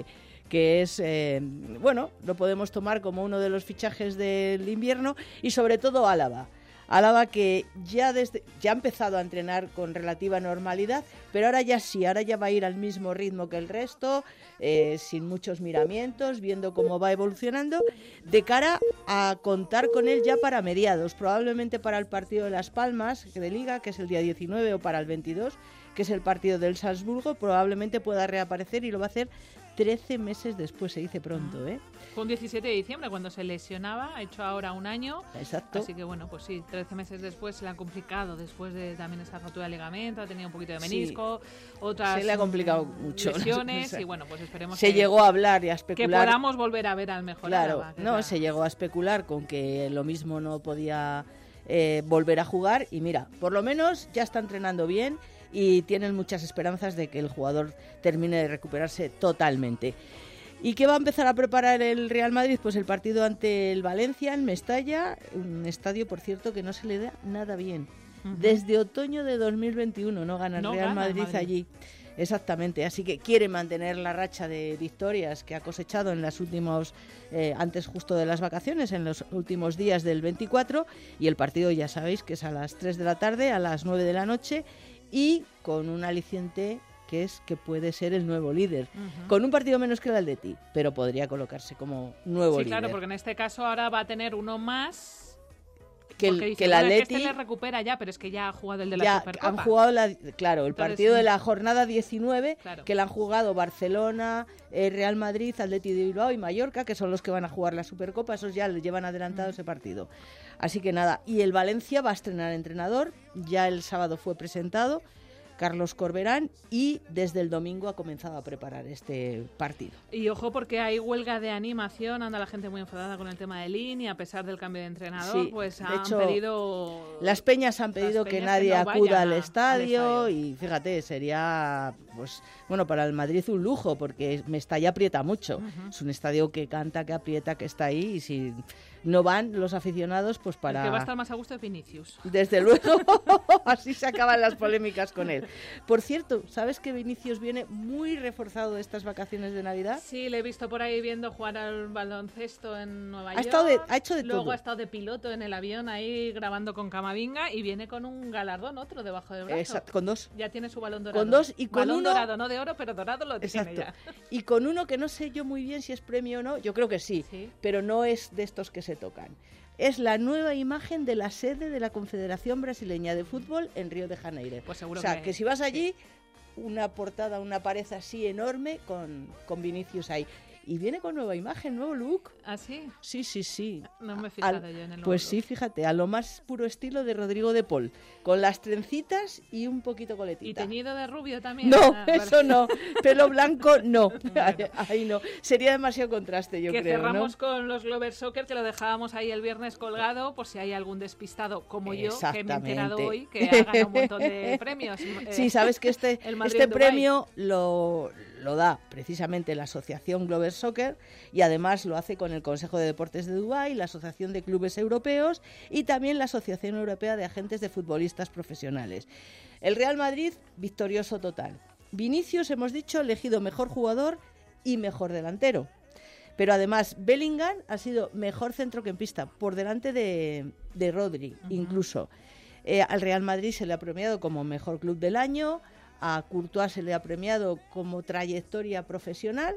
que es, eh, bueno, lo podemos tomar como uno de los fichajes del invierno, y sobre todo Álava. Álava que ya desde ya ha empezado a entrenar con relativa normalidad, pero ahora ya sí, ahora ya va a ir al mismo ritmo que el resto, eh, sin muchos miramientos, viendo cómo va evolucionando, de cara a contar con él ya para mediados, probablemente para el partido de Las Palmas de Liga, que es el día diecinueve, o para el veintidós, que es el partido del Salzburgo, probablemente pueda reaparecer, y lo va a hacer trece meses después, se dice pronto, ¿eh? Fue un diecisiete de diciembre cuando se lesionaba, ha hecho ahora un año. Exacto. Así que bueno, pues sí, trece meses después se le ha complicado, después de también esa rotura de ligamento, ha tenido un poquito de menisco, sí, otras se le ha complicado mucho lesiones, o sea, y bueno, pues esperemos se que, llegó a hablar y a especular. Que podamos volver a ver al mejor Claro, Álava, no, la... se llegó a especular con que lo mismo no podía eh, volver a jugar, y mira, por lo menos ya está entrenando bien y tienen muchas esperanzas de que el jugador termine de recuperarse totalmente. ¿Y qué va a empezar a preparar el Real Madrid? Pues el partido ante el Valencia en Mestalla, un estadio, por cierto, que no se le da nada bien. Uh-huh. Desde otoño de dos mil veintiuno no gana el no Real gana Madrid, Madrid allí. Exactamente, así que quiere mantener la racha de victorias que ha cosechado en las últimos, eh, antes justo de las vacaciones, en los últimos días del veinticuatro, y el partido ya sabéis que es a las tres de la tarde, a las nueve de la noche, y con un aliciente que es que puede ser el nuevo líder, uh-huh. con un partido menos que el Atleti, pero podría colocarse como nuevo sí, líder. Sí, claro, porque en este caso ahora va a tener uno más que el, dice, que el bueno, Atleti... Es que este le recupera ya, pero es que ya ha jugado el de la ya Supercopa. Han jugado, la, claro, el Entonces, partido de la jornada diecinueve, claro. que la han jugado Barcelona, eh, Real Madrid, Atleti de Bilbao y Mallorca, que son los que van a jugar la Supercopa, esos ya le llevan adelantado uh-huh. ese partido. Así que nada, y el Valencia va a estrenar entrenador, ya el sábado fue presentado, Carlos Corberán, y desde el domingo ha comenzado a preparar este partido. Y ojo, porque hay huelga de animación, anda la gente muy enfadada con el tema de Lin, y a pesar del cambio de entrenador, sí, de pues han hecho, pedido... Las peñas han pedido peñas que nadie que no acuda al a, estadio, al estadio, y fíjate, sería, pues bueno, para el Madrid un lujo, porque Mestalla aprieta mucho. Uh-huh. Es un estadio que canta, que aprieta, que está ahí, y si no van los aficionados, pues para... El que va a estar más a gusto es Vinicius. Desde luego, así se acaban las polémicas con él. Por cierto, ¿sabes que Vinicius viene muy reforzado de estas vacaciones de Navidad? Sí, le he visto por ahí viendo jugar al baloncesto en Nueva ha York. Estado de, ha hecho de Luego todo. ha estado de piloto en el avión ahí grabando con Camavinga, y viene con un galardón, otro debajo del brazo. Exacto, con dos. Ya tiene su balón dorado. Con dos y con balón uno... dorado, no de oro, pero dorado lo Exacto. tiene ya. Y con uno que no sé yo muy bien si es premio o no, yo creo que sí, sí, pero no es de estos que se tocan. Es la nueva imagen de la sede de la Confederación Brasileña de Fútbol en Río de Janeiro. Pues seguro o sea, que, que si vas allí, una portada, una pared así enorme con, con Vinicius ahí. Y viene con nueva imagen, nuevo look. ¿Ah, sí? Sí, sí, sí. No me he fijado al, yo en el nuevo Pues look. Sí, fíjate, a lo más puro estilo de Rodrigo de Paul, con las trencitas y un poquito coletita. ¿Y teñido de rubio también? No, ah, eso no. Pelo blanco, no. Bueno. Ahí no. Sería demasiado contraste, yo que creo, cerramos ¿no? con los Glover Soccer, que lo dejábamos ahí el viernes colgado, por si hay algún despistado como yo, que me he enterado hoy, que ha ganado un montón de premios. Sí, eh, sabes que este, este premio lo, lo da precisamente la Asociación Glover Soccer, y además lo hace con el Consejo de Deportes de Dubái, la Asociación de Clubes Europeos y también la Asociación Europea de Agentes de Futbolistas Profesionales. El Real Madrid, victorioso total. Vinicius, hemos dicho, elegido mejor jugador y mejor delantero. Pero además Bellingham ha sido mejor centrocampista, por delante de, de Rodri, uh-huh. incluso. Eh, al Real Madrid se le ha premiado como mejor club del año, a Courtois se le ha premiado como trayectoria profesional,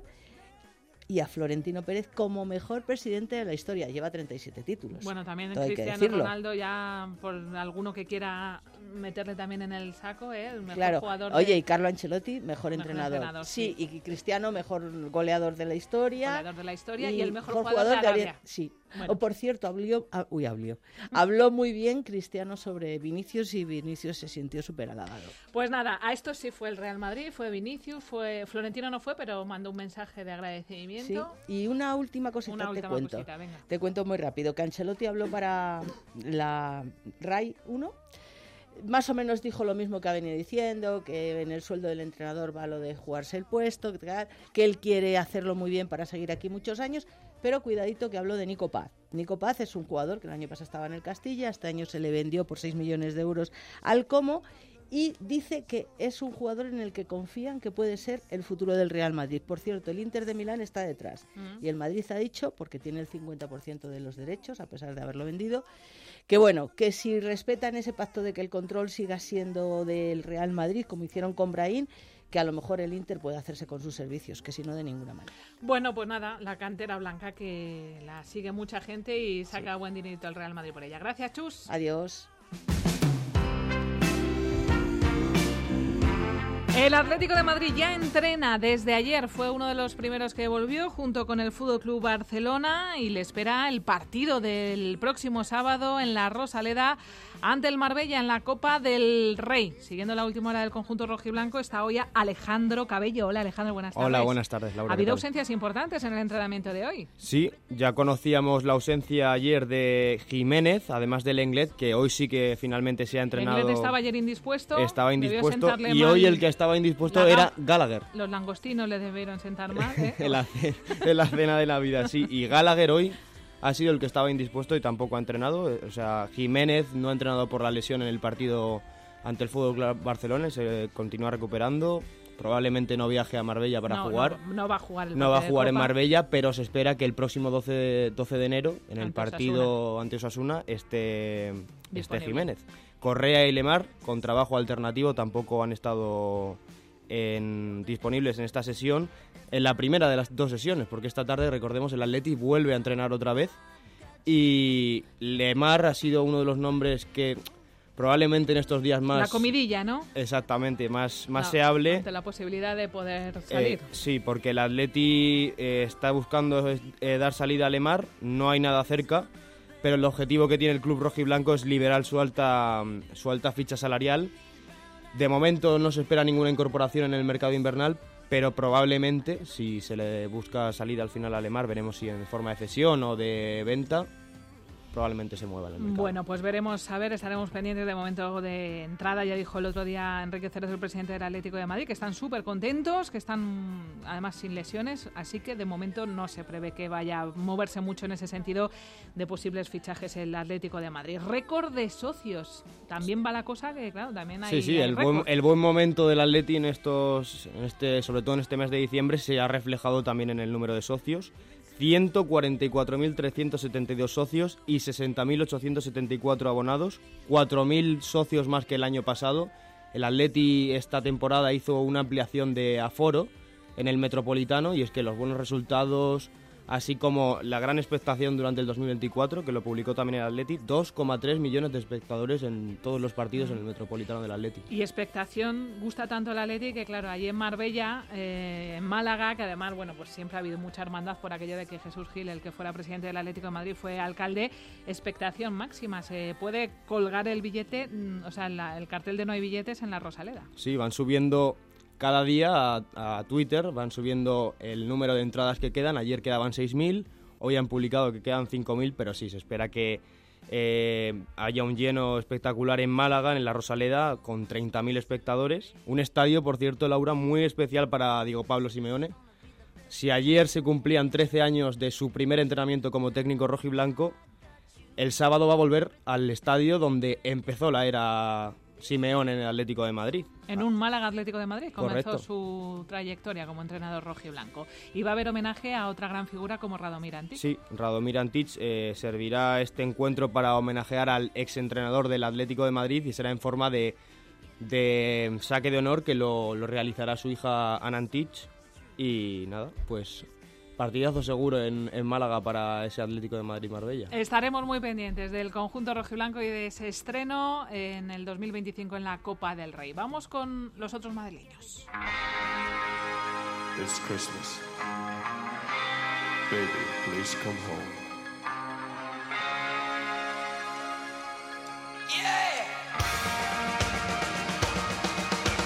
y a Florentino Pérez como mejor presidente de la historia. Lleva treinta y siete títulos. Bueno, también Todo Cristiano Ronaldo, ya por alguno que quiera meterle también en el saco, ¿eh? El mejor claro. jugador. Oye, de... y Carlo Ancelotti, mejor, mejor entrenador. entrenador sí, sí, y Cristiano, mejor goleador de la historia. Goleador de la historia y, y el mejor, mejor jugador, jugador de Arabia. De sí. Bueno. O por cierto, habló, ah, uy, habló, habló muy bien Cristiano sobre Vinicius, y Vinicius se sintió súper halagado. Pues nada, a esto sí fue el Real Madrid, fue Vinicius, fue Florentino no fue, pero mandó un mensaje de agradecimiento. Sí. Y una última cosita una te última cuento. Cosita, venga. Te cuento muy rápido. Que Ancelotti habló para la R A I uno. Más o menos dijo lo mismo que ha venido diciendo, que en el sueldo del entrenador va lo de jugarse el puesto, que él quiere hacerlo muy bien para seguir aquí muchos años, pero cuidadito que habló de Nico Paz. Nico Paz es un jugador que el año pasado estaba en el Castilla, este año se le vendió por seis millones de euros al Como, y dice que es un jugador en el que confían que puede ser el futuro del Real Madrid. Por cierto, el Inter de Milán está detrás mm. y el Madrid ha dicho, porque tiene el cincuenta por ciento de los derechos, a pesar de haberlo vendido, que bueno, que si respetan ese pacto de que el control siga siendo del Real Madrid, como hicieron con Brahim, que a lo mejor el Inter puede hacerse con sus servicios, que si no, de ninguna manera. Bueno, pues nada, la cantera blanca que la sigue mucha gente y saca sí. buen dinerito el Real Madrid por ella. Gracias, Chus. Adiós. El Atlético de Madrid ya entrena desde ayer, fue uno de los primeros que volvió junto con el F C Barcelona y le espera el partido del próximo sábado en la Rosaleda ante el Marbella en la Copa del Rey. Siguiendo la última hora del conjunto rojiblanco está hoy Alejandro Cabello. Hola Alejandro, buenas tardes. Hola, buenas tardes, Laura. ¿Ha habido ausencias importantes en el entrenamiento de hoy? Sí, ya conocíamos la ausencia ayer de Jiménez, además del Lenglet, que hoy sí que finalmente se ha entrenado. Lenglet estaba ayer indispuesto. Estaba indispuesto y hoy el que estaba indispuesto la, era Gallagher. Los langostinos le debieron sentar más, ¿eh? en, la, en la cena de Navidad, sí. Y Gallagher hoy ha sido el que estaba indispuesto y tampoco ha entrenado. O sea, Jiménez no ha entrenado por la lesión en el partido ante el F C Barcelona, se continúa recuperando. Probablemente no viaje a Marbella para no, jugar. No, no va a jugar el No va a jugar en Copa. Marbella, pero se espera que el próximo doce de enero, en ante el partido Osasuna. ante Osasuna, esté, esté Jiménez. Correa y Lemar, con trabajo alternativo, tampoco han estado en, disponibles en esta sesión. En la primera de las dos sesiones, porque esta tarde, recordemos, el Atleti vuelve a entrenar otra vez. Y Lemar ha sido uno de los nombres que probablemente en estos días más... La comidilla, ¿no? Exactamente, más, más no, se hable. Ante la posibilidad de poder salir. Eh, sí, porque el Atleti eh, está buscando eh, dar salida a Lemar, no hay nada cerca, pero el objetivo que tiene el club rojiblanco es liberar su alta, su alta ficha salarial. De momento no se espera ninguna incorporación en el mercado invernal, pero probablemente, si se le busca salida al final a Lemar, veremos si en forma de cesión o de venta, probablemente se mueva en el mercado. Bueno, pues veremos, a ver, estaremos pendientes de momento de entrada. Ya dijo el otro día Enrique Cerezo, el presidente del Atlético de Madrid, que están súper contentos, que están además sin lesiones, así que de momento no se prevé que vaya a moverse mucho en ese sentido de posibles fichajes el Atlético de Madrid. Récord de socios, también va la cosa que, claro, también hay Sí, sí, hay el buen, el buen momento del Atleti en estos, en este, sobre todo en este mes de diciembre, se ha reflejado también en el número de socios. ciento cuarenta y cuatro mil trescientos setenta y dos socios y sesenta mil ochocientos setenta y cuatro abonados, cuatro mil socios más que el año pasado. El Atleti esta temporada hizo una ampliación de aforo en el Metropolitano y es que los buenos resultados, así como la gran expectación durante el dos mil veinticuatro, que lo publicó también el Atleti, dos coma tres millones de espectadores en todos los partidos en el Metropolitano del Atleti. Y expectación, gusta tanto el Atleti que claro, allí en Marbella, eh, en Málaga, que además, bueno, pues siempre ha habido mucha hermandad por aquello de que Jesús Gil, el que fuera presidente del Atlético de Madrid, fue alcalde, expectación máxima, se puede colgar el billete, o sea, la, el cartel de no hay billetes en la Rosaleda. Sí, van subiendo... Cada día a, a Twitter van subiendo el número de entradas que quedan. Ayer quedaban seis mil, hoy han publicado que quedan cinco mil, pero sí, se espera que eh, haya un lleno espectacular en Málaga, en la Rosaleda, con treinta mil espectadores. Un estadio, por cierto, Laura, muy especial para Diego Pablo Simeone. Si ayer se cumplían trece años de su primer entrenamiento como técnico rojiblanco, el sábado va a volver al estadio donde empezó la era Simeone en el Atlético de Madrid. En un Málaga Atlético de Madrid comenzó Correcto. su trayectoria como entrenador rojiblanco. Y va a haber homenaje a otra gran figura como Radomir Antic. Sí, Radomir Antic eh, servirá este encuentro para homenajear al exentrenador del Atlético de Madrid y será en forma de, de saque de honor que lo, lo realizará su hija Ana Antic. Y nada, pues partidazo seguro en, en Málaga para ese Atlético de Madrid-Marbella. Estaremos muy pendientes del conjunto rojiblanco y de ese estreno en el dos mil veinticinco en la Copa del Rey. Vamos con los otros madrileños. This Christmas, baby, please come home.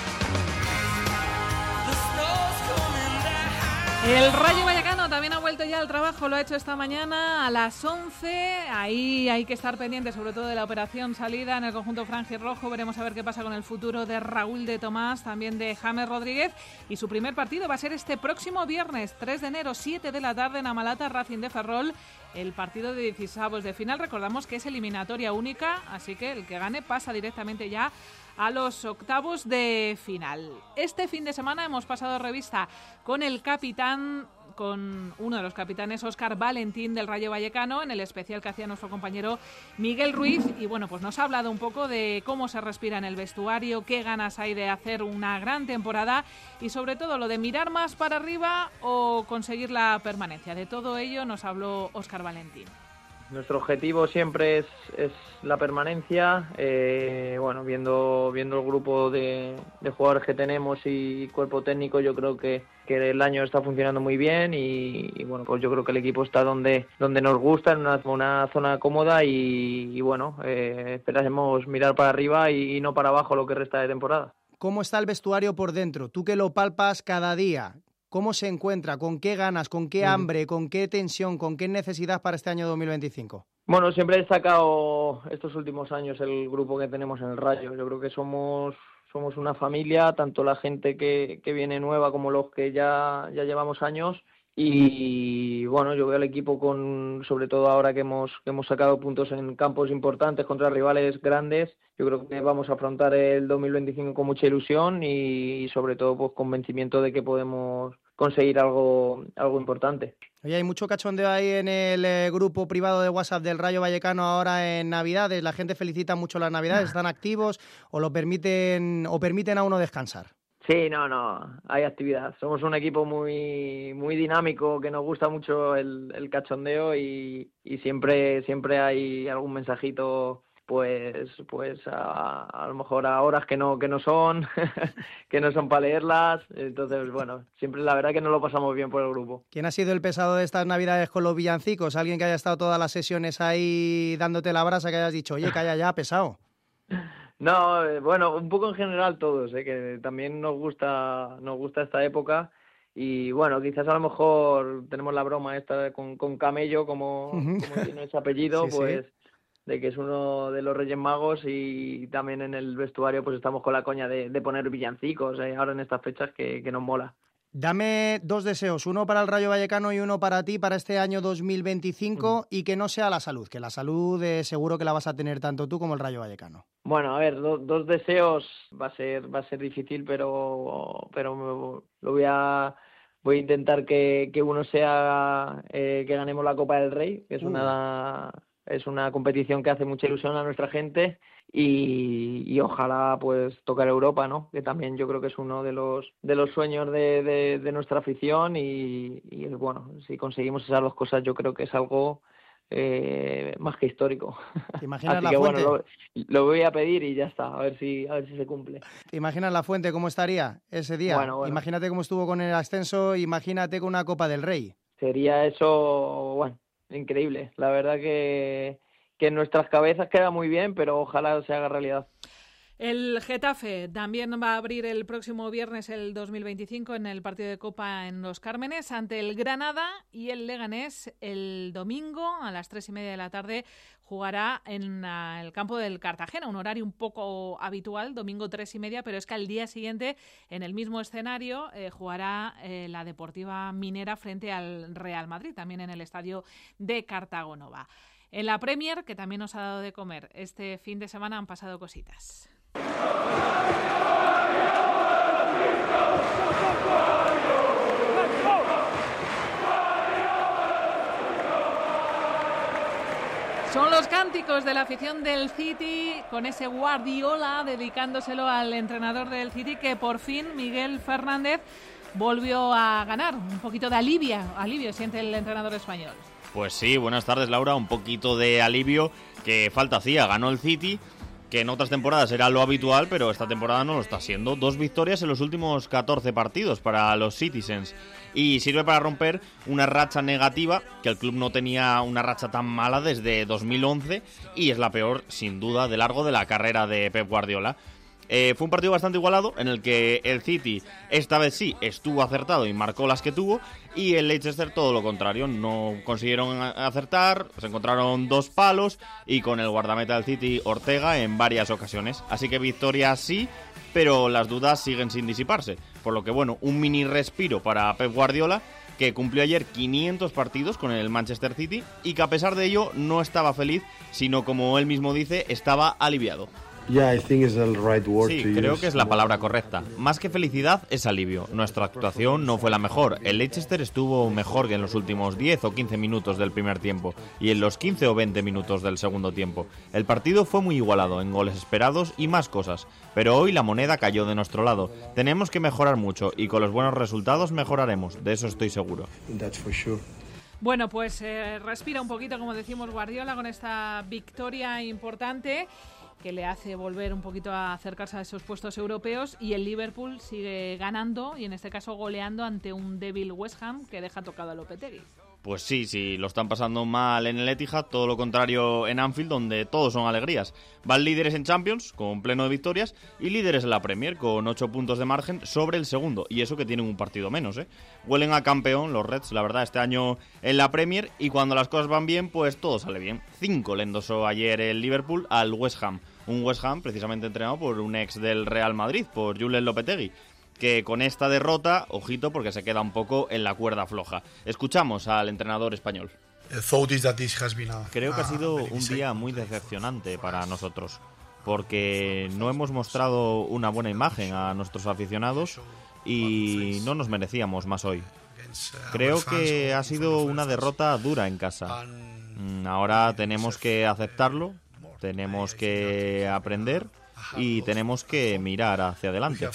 El Rayo Vallecano también ha vuelto ya día del trabajo lo ha hecho esta mañana a las once. Ahí hay que estar pendiente sobre todo de la operación salida en el conjunto franjirrojo. Veremos a ver qué pasa con el futuro de Raúl de Tomás, también de James Rodríguez. Y su primer partido va a ser este próximo viernes, tres de enero, siete de la tarde, en Amalata, Racing de Ferrol. El partido de dieciseisavos de final. Recordamos que es eliminatoria única, así que el que gane pasa directamente ya a los octavos de final. Este fin de semana hemos pasado revista con el capitán, con uno de los capitanes, Óscar Valentín, del Rayo Vallecano, en el especial que hacía nuestro compañero Miguel Ruiz. Y bueno, pues nos ha hablado un poco de cómo se respira en el vestuario, qué ganas hay de hacer una gran temporada y sobre todo lo de mirar más para arriba o conseguir la permanencia. De todo ello nos habló Óscar Valentín. Nuestro objetivo siempre es, es la permanencia. Eh, bueno, viendo viendo el grupo de, de jugadores que tenemos y cuerpo técnico, yo creo que, que el año está funcionando muy bien y, y bueno, pues yo creo que el equipo está donde donde nos gusta, en una, una zona cómoda y, y bueno, eh, esperaremos mirar para arriba y, y no para abajo lo que resta de temporada. ¿Cómo está el vestuario por dentro? Tú que lo palpas cada día. ¿Cómo se encuentra? ¿Con qué ganas? ¿Con qué hambre? ¿Con qué tensión? ¿Con qué necesidad para este año dos mil veinticinco? Bueno, siempre he destacado estos últimos años el grupo que tenemos en el Rayo. Yo creo que somos somos una familia, tanto la gente que, que viene nueva como los que ya, ya llevamos años. Y bueno, yo veo al equipo con, sobre todo ahora que hemos que hemos sacado puntos en campos importantes contra rivales grandes. Yo creo que vamos a afrontar el dos mil veinticinco con mucha ilusión y, y sobre todo pues convencimiento de que podemos conseguir algo algo importante. Oye, hay mucho cachondeo ahí en el eh, grupo privado de WhatsApp del Rayo Vallecano ahora en Navidades. La gente felicita mucho las Navidades, ¿están activos o lo permiten o permiten a uno descansar? Sí, no, no, hay actividad. Somos un equipo muy muy dinámico, que nos gusta mucho el, el cachondeo y, y siempre siempre hay algún mensajito pues pues a, a lo mejor a horas que no que no son que no son para leerlas. Entonces, bueno, siempre la verdad que nos lo pasamos bien por el grupo. ¿Quién ha sido el pesado de estas Navidades con los villancicos? ¿Alguien que haya estado todas las sesiones ahí dándote la brasa, que hayas dicho, oye, calla ya, pesado? No, bueno, un poco en general todos, ¿eh? Que también nos gusta nos gusta esta época. Y bueno, quizás a lo mejor tenemos la broma esta con, con Camello, como, uh-huh. como tiene ese apellido, sí, pues sí. De que es uno de los Reyes Magos, y también en el vestuario pues estamos con la coña de, de poner villancicos, ¿eh? Ahora en estas fechas que, que nos mola. Dame dos deseos, uno para el Rayo Vallecano y uno para ti para este año dos mil veinticinco, uh-huh. y que no sea la salud, que la salud eh, seguro que la vas a tener tanto tú como el Rayo Vallecano. Bueno, a ver, do, dos deseos va a ser va a ser difícil, pero pero lo voy a voy a intentar que, que uno sea eh, que ganemos la Copa del Rey, que es uh. una es una competición que hace mucha ilusión a nuestra gente. Y, y ojalá pues tocar Europa, ¿no? Que también yo creo que es uno de los de los sueños de, de, de nuestra afición y, y bueno, si conseguimos esas dos cosas yo creo que es algo eh, más que histórico. ¿Te imaginas Así la que fuente? Bueno, lo, lo voy a pedir y ya está, a ver si a ver si se cumple. ¿Te imaginas la fuente cómo estaría ese día? Bueno, bueno. Imagínate cómo estuvo con el ascenso, imagínate con una Copa del Rey. Sería eso, bueno, increíble. La verdad que que en nuestras cabezas queda muy bien, pero ojalá se haga realidad. El Getafe también va a abrir el próximo viernes el dos mil veinticinco en el partido de Copa en Los Cármenes ante el Granada, y el Leganés el domingo a las tres y media de la tarde jugará en uh, el campo del Cartagena, un horario un poco habitual, domingo tres y media, pero es que al día siguiente en el mismo escenario eh, jugará eh, la Deportiva Minera frente al Real Madrid, también en el estadio de Cartagonova. En la Premier, que también nos ha dado de comer, este fin de semana han pasado cositas. Son los cánticos de la afición del City, con ese Guardiola dedicándoselo al entrenador del City, que por fin Miguel Fernández volvió a ganar. Un poquito de alivio, alivio siente el entrenador español. Pues sí, buenas tardes Laura, un poquito de alivio que falta hacía, ganó el City, que en otras temporadas era lo habitual, pero esta temporada no lo está siendo. Dos victorias en los últimos catorce partidos para los Citizens y sirve para romper una racha negativa, que el club no tenía una racha tan mala desde dos mil once y es la peor sin duda de largo de la carrera de Pep Guardiola. Eh, fue un partido bastante igualado en el que el City esta vez sí estuvo acertado y marcó las que tuvo, y el Leicester todo lo contrario, no consiguieron acertar, se encontraron dos palos y con el guardameta del City, Ortega, en varias ocasiones. Así que victoria sí, pero las dudas siguen sin disiparse, por lo que bueno, un mini respiro para Pep Guardiola, que cumplió ayer quinientos partidos con el Manchester City y que a pesar de ello no estaba feliz, sino como él mismo dice, estaba aliviado. Yeah, I think it's the right word Sí, to creo use. que es la palabra correcta. Más que felicidad, es alivio. Nuestra actuación no fue la mejor. El Leicester estuvo mejor que en los últimos diez o quince minutos del primer tiempo y en los quince o veinte minutos del segundo tiempo. El partido fue muy igualado, en goles esperados y más cosas. Pero hoy la moneda cayó de nuestro lado. Tenemos que mejorar mucho y con los buenos resultados mejoraremos. De eso estoy seguro. That's for sure. Bueno, pues eh, respira un poquito, como decimos, Guardiola con esta victoria importante que le hace volver un poquito a acercarse a esos puestos europeos, y el Liverpool sigue ganando y en este caso goleando ante un débil West Ham que deja tocado a Lopetegui. Pues sí, sí, lo están pasando mal en el Etihad, todo lo contrario en Anfield, donde todos son alegrías. Van líderes en Champions, con pleno de victorias, y líderes en la Premier, con ocho puntos de margen sobre el segundo, y eso que tienen un partido menos, ¿eh? Huelen a campeón los Reds, la verdad, este año en la Premier, y cuando las cosas van bien, pues todo sale bien. Cinco le endosó ayer el Liverpool al West Ham, un West Ham precisamente entrenado por un ex del Real Madrid, por Julen Lopetegui, que con esta derrota, ojito, porque se queda un poco en la cuerda floja. Escuchamos al entrenador español. Creo que ha sido un día muy decepcionante para nosotros, porque no hemos mostrado una buena imagen a nuestros aficionados y no nos merecíamos más hoy. Creo que ha sido una derrota dura en casa. Ahora tenemos que aceptarlo, tenemos que aprender y tenemos que mirar hacia adelante.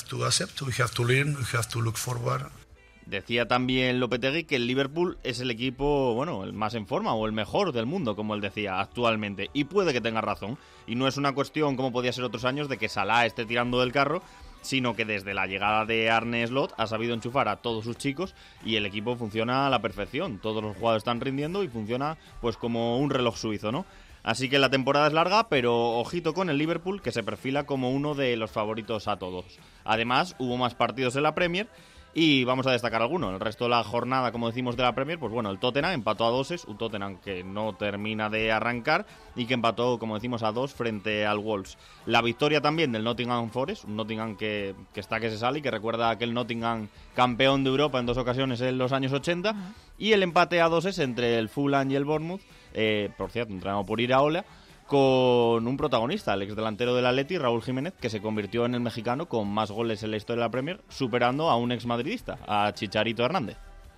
Decía también Lopetegui que el Liverpool es el equipo, bueno, el más en forma o el mejor del mundo, como él decía, actualmente. Y puede que tenga razón. Y no es una cuestión, como podía ser otros años, de que Salah esté tirando del carro, sino que desde la llegada de Arne Slot ha sabido enchufar a todos sus chicos y el equipo funciona a la perfección. Todos los jugadores están rindiendo y funciona pues como un reloj suizo, ¿no? Así que la temporada es larga, pero ojito con el Liverpool, que se perfila como uno de los favoritos a todos. Además, hubo más partidos en la Premier y vamos a destacar alguno. El resto de la jornada, como decimos, de la Premier, pues bueno, el Tottenham empató a doses, un Tottenham que no termina de arrancar y que empató, como decimos, a dos frente al Wolves. La victoria también del Nottingham Forest, un Nottingham que, que está que se sale y que recuerda a aquel Nottingham campeón de Europa en dos ocasiones en los años ochenta, uh-huh. Y el empate a doses entre el Fulham y el Bournemouth, eh, por cierto, entrenado por Iraola, con un protagonista, el exdelantero del Atleti, Raúl Jiménez, que se convirtió en el mexicano con más goles en la historia de la Premier, superando a un exmadridista, a Chicharito Hernández.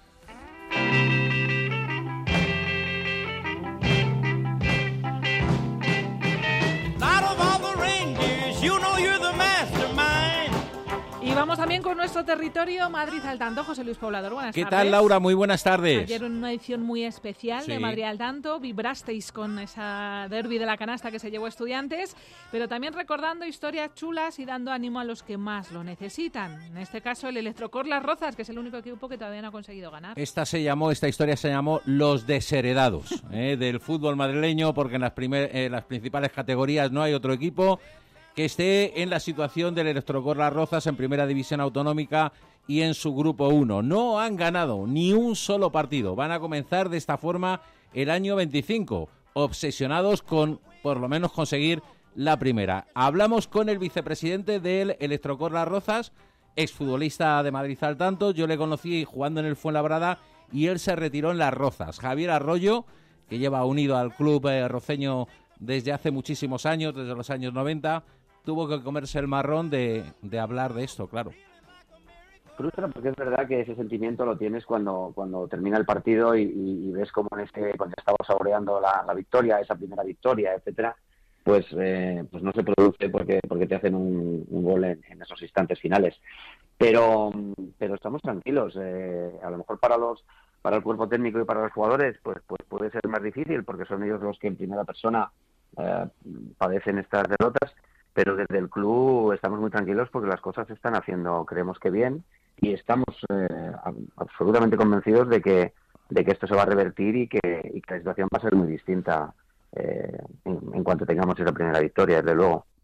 Y vamos también con nuestro territorio Madrid al tanto. José Luis Poblador, buenas ¿Qué tardes. tal, Laura? Muy buenas tardes. Ayer en una edición muy especial Sí. de Madrid al tanto, vibrasteis con esa derbi de la canasta que se llevó Estudiantes, pero también recordando historias chulas y dando ánimo a los que más lo necesitan. En este caso el Electrocor Las Rozas, que es el único equipo que todavía no ha conseguido ganar. Esta se llamó, esta historia se llamó Los Desheredados ¿eh? del fútbol madrileño, porque en las, primer, eh, las principales categorías no hay otro equipo que esté en la situación del Electrocor Las Rozas en Primera División Autonómica y en su Grupo uno. No han ganado ni un solo partido. Van a comenzar de esta forma el año veinticinco, obsesionados con, por lo menos, conseguir la primera. Hablamos con el vicepresidente del Electrocor Las Rozas, exfutbolista de Madrid al tanto. Yo le conocí jugando en el Fuenlabrada y él se retiró en Las Rozas. Javier Arroyo, que lleva unido al club eh, roceño desde hace muchísimos años, desde los años noventa, tuvo que comerse el marrón de, de hablar de esto, claro. Frustra porque es verdad que ese sentimiento lo tienes cuando cuando termina el partido y, y, y ves como en este, cuando estamos saboreando la, la victoria, esa primera victoria, etcétera, pues eh, pues no se produce porque porque te hacen un, un gol en, en esos instantes finales. Pero pero estamos tranquilos. Eh, a lo mejor para los para el cuerpo técnico y para los jugadores, pues pues puede ser más difícil porque son ellos los que en primera persona eh, padecen estas derrotas. Pero desde el club estamos muy tranquilos porque las cosas se están haciendo, creemos que bien, y estamos eh, absolutamente convencidos de que de que esto se va a revertir y que, y que la situación va a ser muy distinta eh, en, en cuanto tengamos esa primera victoria, desde luego.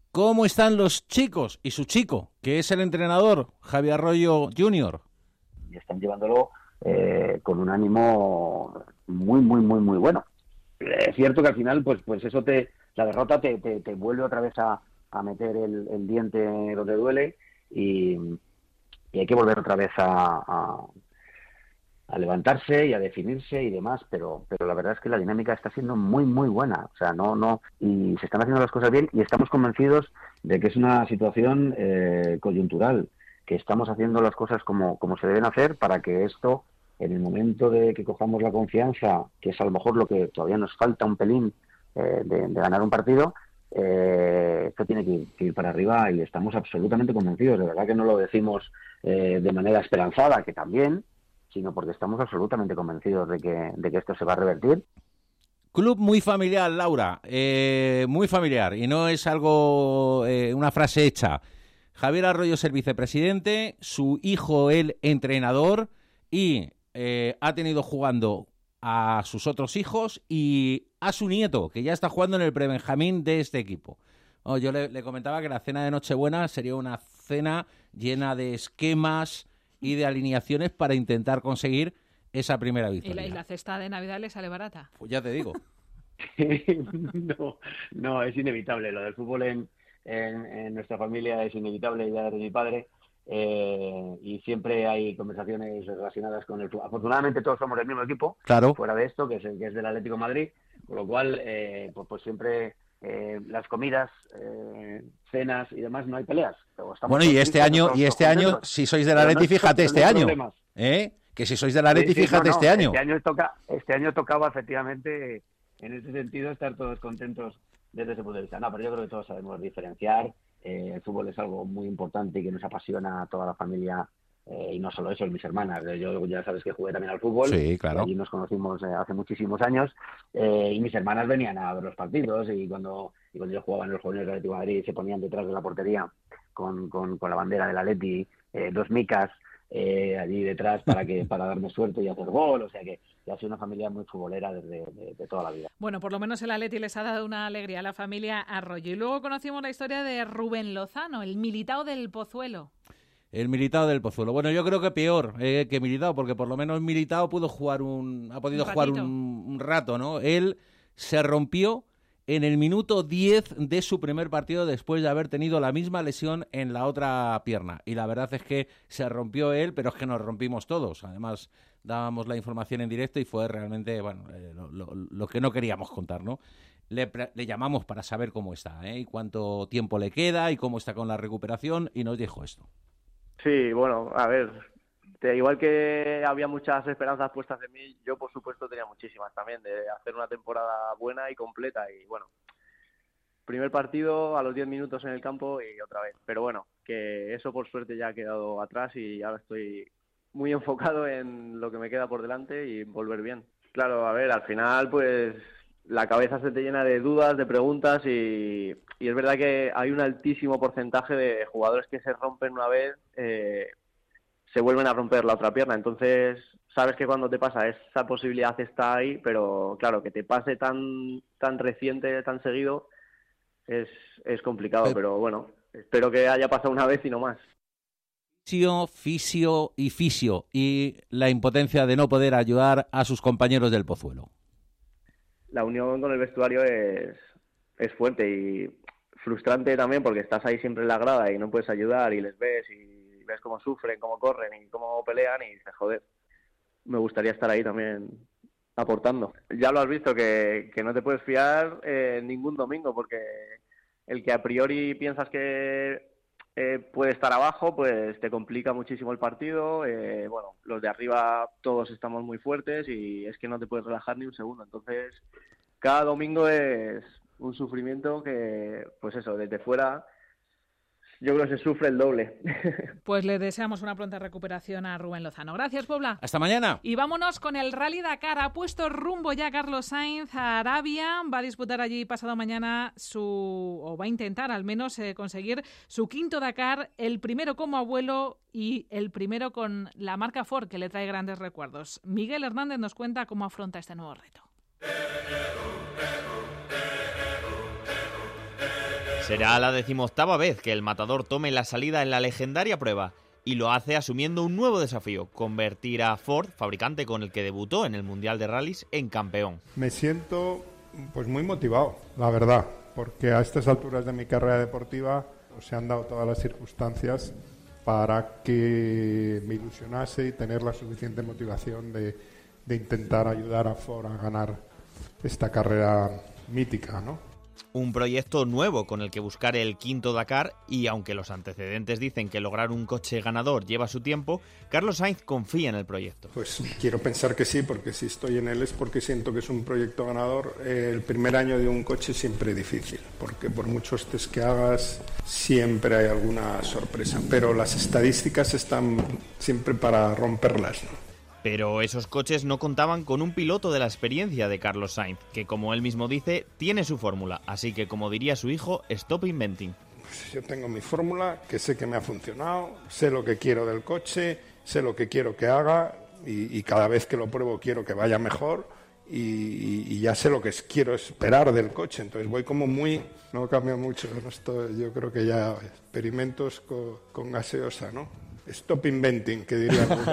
¿Cómo están los chicos y su chico, que es el entrenador, Javi Arroyo junior? Y están llevándolo eh, con un ánimo muy, muy, muy, muy bueno. Es cierto que al final, pues, pues eso te, la derrota te, te, te vuelve otra vez a, a meter el, el diente donde duele y, y hay que volver otra vez a, a, a levantarse y a definirse y demás, pero, pero la verdad es que la dinámica está siendo muy, muy buena. O sea, no, no, y se están haciendo las cosas bien y estamos convencidos de que es una situación eh, coyuntural, que estamos haciendo las cosas como, como se deben hacer para que esto, en el momento de que cojamos la confianza, que es a lo mejor lo que todavía nos falta un pelín eh, de, de ganar un partido, eh, esto tiene que ir, que ir para arriba y estamos absolutamente convencidos. De verdad que no lo decimos eh, de manera esperanzada, que también, sino porque estamos absolutamente convencidos de que, de que esto se va a revertir. Club muy familiar, Laura, eh, muy familiar, y no es algo, eh, una frase hecha. Javier Arroyo es el vicepresidente, su hijo el entrenador y eh, ha tenido jugando a sus otros hijos y a su nieto, que ya está jugando en el prebenjamín de este equipo. Oh, yo le, le comentaba que la cena de Nochebuena sería una cena llena de esquemas y de alineaciones para intentar conseguir esa primera victoria. ¿Y la, y la cesta de Navidad le sale barata? Pues ya te digo. no, no, es inevitable. Lo del fútbol en, en, en nuestra familia es inevitable, ya desde mi padre. Eh, y siempre hay conversaciones relacionadas con el fútbol. Afortunadamente todos somos del mismo equipo, claro, fuera de esto, que es, el, que es del Atlético de Madrid, con lo cual eh, pues, pues siempre eh, las comidas, eh, cenas y demás no hay peleas. Bueno, y este año, y este año, si sois del Atleti, fíjate este año, ¿eh? Que si sois del Atleti, sí, sí, fíjate no, no, este año. Este año, toca, este año tocaba efectivamente, en ese sentido, estar todos contentos desde ese punto de vista. No, pero yo creo que todos sabemos diferenciar. Eh, el fútbol es algo muy importante y que nos apasiona a toda la familia, eh, y no solo eso, mis hermanas. Yo ya sabes que jugué también al fútbol, sí, claro. Allí nos conocimos eh, hace muchísimos años, eh, y mis hermanas venían a ver los partidos y cuando, y cuando yo jugaba en los jóvenes del Atlético de Madrid se ponían detrás de la portería con, con, con la bandera del Atleti, eh, dos micas eh, allí detrás para que para darme suerte y hacer gol, o sea que ha sido una familia muy futbolera desde de, de toda la vida. Bueno, por lo menos el Atleti les ha dado una alegría a la familia Arroyo. Y luego conocimos la historia de Rubén Lozano, el Militao del Pozuelo. El Militao del Pozuelo. Bueno, yo creo que peor eh, que Militao, porque por lo menos Militao pudo jugar un, ha podido un jugar un, un rato, ¿no? Él se rompió en el minuto diez de su primer partido después de haber tenido la misma lesión en la otra pierna. Y la verdad es que se rompió él, pero es que nos rompimos todos. Además, dábamos la información en directo y fue realmente, bueno, eh, lo, lo, lo que no queríamos contar, ¿no? Le, le llamamos para saber cómo está, ¿eh? Y cuánto tiempo le queda y cómo está con la recuperación, y nos dijo esto. Sí, bueno, a ver, te, igual que había muchas esperanzas puestas en mí, yo por supuesto tenía muchísimas también, de hacer una temporada buena y completa. Y bueno, primer partido a los diez minutos en el campo y otra vez. Pero bueno, que eso por suerte ya ha quedado atrás y ahora estoy muy enfocado en lo que me queda por delante y volver bien. Claro, a ver, al final pues la cabeza se te llena de dudas, de preguntas y, y es verdad que hay un altísimo porcentaje de jugadores que se rompen una vez, eh, se vuelven a romper la otra pierna. Entonces, sabes que cuando te pasa esa posibilidad está ahí, pero claro, que te pase tan tan reciente, tan seguido, es, es complicado. Pero, pero bueno, espero que haya pasado una vez y no más. Fisio, fisio y fisio, y la impotencia de no poder ayudar a sus compañeros del Pozuelo. La unión con el vestuario es, es fuerte y frustrante también, porque estás ahí siempre en la grada y no puedes ayudar y les ves y ves cómo sufren, cómo corren y cómo pelean y dices, joder, me gustaría estar ahí también aportando. Ya lo has visto, que, que no te puedes fiar eh, ningún domingo, porque el que a priori piensas que eh, puede estar abajo, pues te complica muchísimo el partido. Eh, bueno, los de arriba todos estamos muy fuertes y es que no te puedes relajar ni un segundo. Entonces, cada domingo es un sufrimiento que, pues eso, desde fuera yo creo que se sufre el doble. Pues le deseamos una pronta recuperación a Rubén Lozano. Gracias, Pobla. Hasta mañana. Y vámonos con el Rally Dakar. Ha puesto rumbo ya Carlos Sainz a Arabia. Va a disputar allí pasado mañana su, o va a intentar al menos eh, conseguir su quinto Dakar, el primero como abuelo y el primero con la marca Ford, que le trae grandes recuerdos. Miguel Hernández nos cuenta cómo afronta este nuevo reto. Será la decimoctava vez que el matador tome la salida en la legendaria prueba y lo hace asumiendo un nuevo desafío, convertir a Ford, fabricante con el que debutó en el Mundial de Rallys, en campeón. Me siento pues muy motivado, la verdad, porque a estas alturas de mi carrera deportiva se han dado todas las circunstancias para que me ilusionase y tener la suficiente motivación de, de intentar ayudar a Ford a ganar esta carrera mítica, ¿no? Un proyecto nuevo con el que buscar el quinto Dakar y aunque los antecedentes dicen que lograr un coche ganador lleva su tiempo, Carlos Sainz confía en el proyecto. Pues quiero pensar que sí, porque si estoy en él es porque siento que es un proyecto ganador. El primer año de un coche siempre es difícil, porque por muchos test que hagas siempre hay alguna sorpresa, pero las estadísticas están siempre para romperlas, ¿no? Pero esos coches no contaban con un piloto de la experiencia de Carlos Sainz, que como él mismo dice, tiene su fórmula, así que como diría su hijo, stop inventing. Pues yo tengo mi fórmula, que sé que me ha funcionado, sé lo que quiero del coche, sé lo que quiero que haga y, y cada vez que lo pruebo quiero que vaya mejor y, y, y ya sé lo que es, quiero esperar del coche, entonces voy como muy... No cambia mucho, no estoy, yo creo que ya experimentos con, con gaseosa, ¿no? Stop inventing, que diría alguno.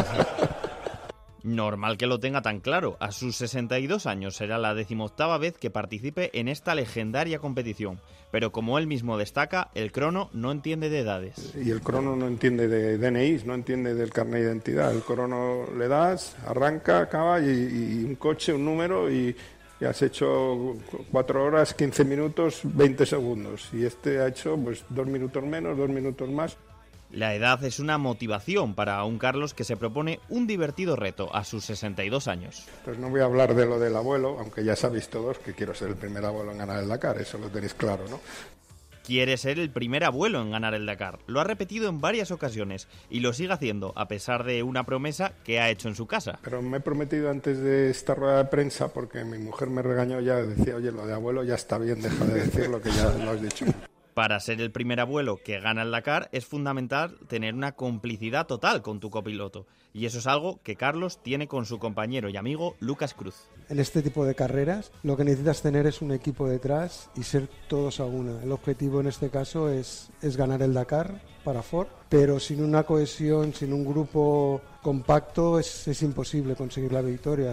Normal que lo tenga tan claro. A sus sesenta y dos años será la decimoctava vez que participe en esta legendaria competición. Pero como él mismo destaca, el crono no entiende de edades. Y el crono no entiende de D N Is, no entiende del carnet de identidad. El crono le das, arranca, acaba y, y un coche, un número y... y has hecho cuatro horas, quince minutos, veinte segundos. Y este ha hecho pues dos minutos menos, dos minutos más. La edad es una motivación para un Carlos que se propone un divertido reto a sus sesenta y dos años. Pues no voy a hablar de lo del abuelo, aunque ya sabéis todos que quiero ser el primer abuelo en ganar el Dakar, eso lo tenéis claro, ¿no? Quiere ser el primer abuelo en ganar el Dakar. Lo ha repetido en varias ocasiones y lo sigue haciendo, a pesar de una promesa que ha hecho en su casa. Pero me he prometido antes de esta rueda de prensa, porque mi mujer me regañó ya, decía, oye, lo de abuelo ya está bien, deja de decir lo que ya lo has dicho. Para ser el primer abuelo que gana el Dakar es fundamental tener una complicidad total con tu copiloto. Y eso es algo que Carlos tiene con su compañero y amigo Lucas Cruz. En este tipo de carreras lo que necesitas tener es un equipo detrás y ser todos a una. El objetivo en este caso es, es ganar el Dakar para Ford, pero sin una cohesión, sin un grupo compacto es, es imposible conseguir la victoria.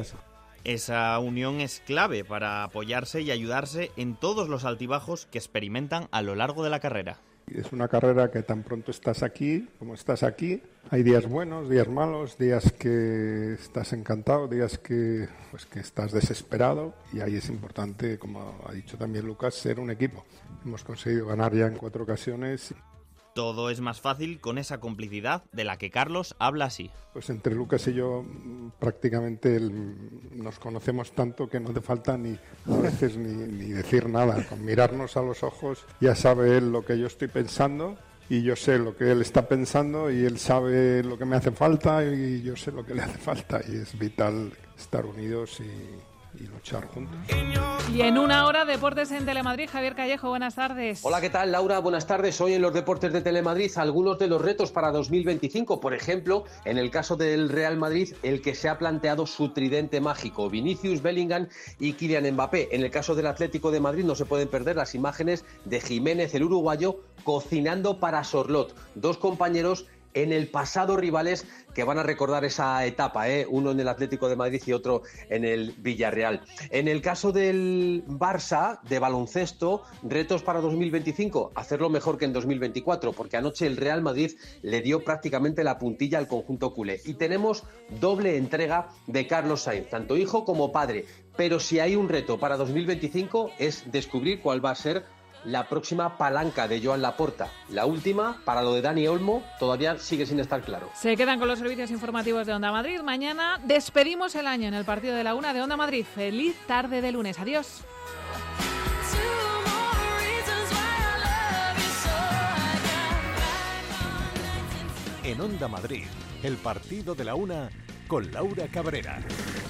Esa unión es clave para apoyarse y ayudarse en todos los altibajos que experimentan a lo largo de la carrera. Es una carrera que tan pronto estás aquí como estás aquí. Hay días buenos, días malos, días que estás encantado, días que, pues, que estás desesperado. Y ahí es importante, como ha dicho también Lucas, ser un equipo. Hemos conseguido ganar ya en cuatro ocasiones. Todo es más fácil con esa complicidad de la que Carlos habla así. Pues entre Lucas y yo prácticamente el, nos conocemos tanto que no hace falta ni a veces ni, ni decir nada. Con mirarnos a los ojos ya sabe él lo que yo estoy pensando y yo sé lo que él está pensando y él sabe lo que me hace falta y yo sé lo que le hace falta y es vital estar unidos y... y luchar juntos. Y en una hora, Deportes en Telemadrid. Javier Callejo, buenas tardes. Hola, ¿qué tal, Laura? Buenas tardes. Hoy en los Deportes de Telemadrid algunos de los retos para dos mil veinticinco. Por ejemplo, en el caso del Real Madrid, el que se ha planteado su tridente mágico, Vinicius, Bellingham y Kylian Mbappé. En el caso del Atlético de Madrid no se pueden perder las imágenes de Jiménez, el uruguayo, cocinando para Sorlot. Dos compañeros en el pasado rivales que van a recordar esa etapa, ¿eh? Uno en el Atlético de Madrid y otro en el Villarreal. En el caso del Barça, de baloncesto, retos para dos mil veinticinco, hacerlo mejor que en dos mil veinticuatro, porque anoche el Real Madrid le dio prácticamente la puntilla al conjunto culé. Y tenemos doble entrega de Carlos Sainz, tanto hijo como padre. Pero si hay un reto para dos mil veinticinco es descubrir cuál va a ser la próxima palanca de Joan Laporta. La última, para lo de Dani Olmo, todavía sigue sin estar claro. Se quedan con los servicios informativos de Onda Madrid. Mañana despedimos el año en el partido de la una de Onda Madrid. Feliz tarde de lunes. Adiós. En Onda Madrid, el partido de la una con Laura Cabrera.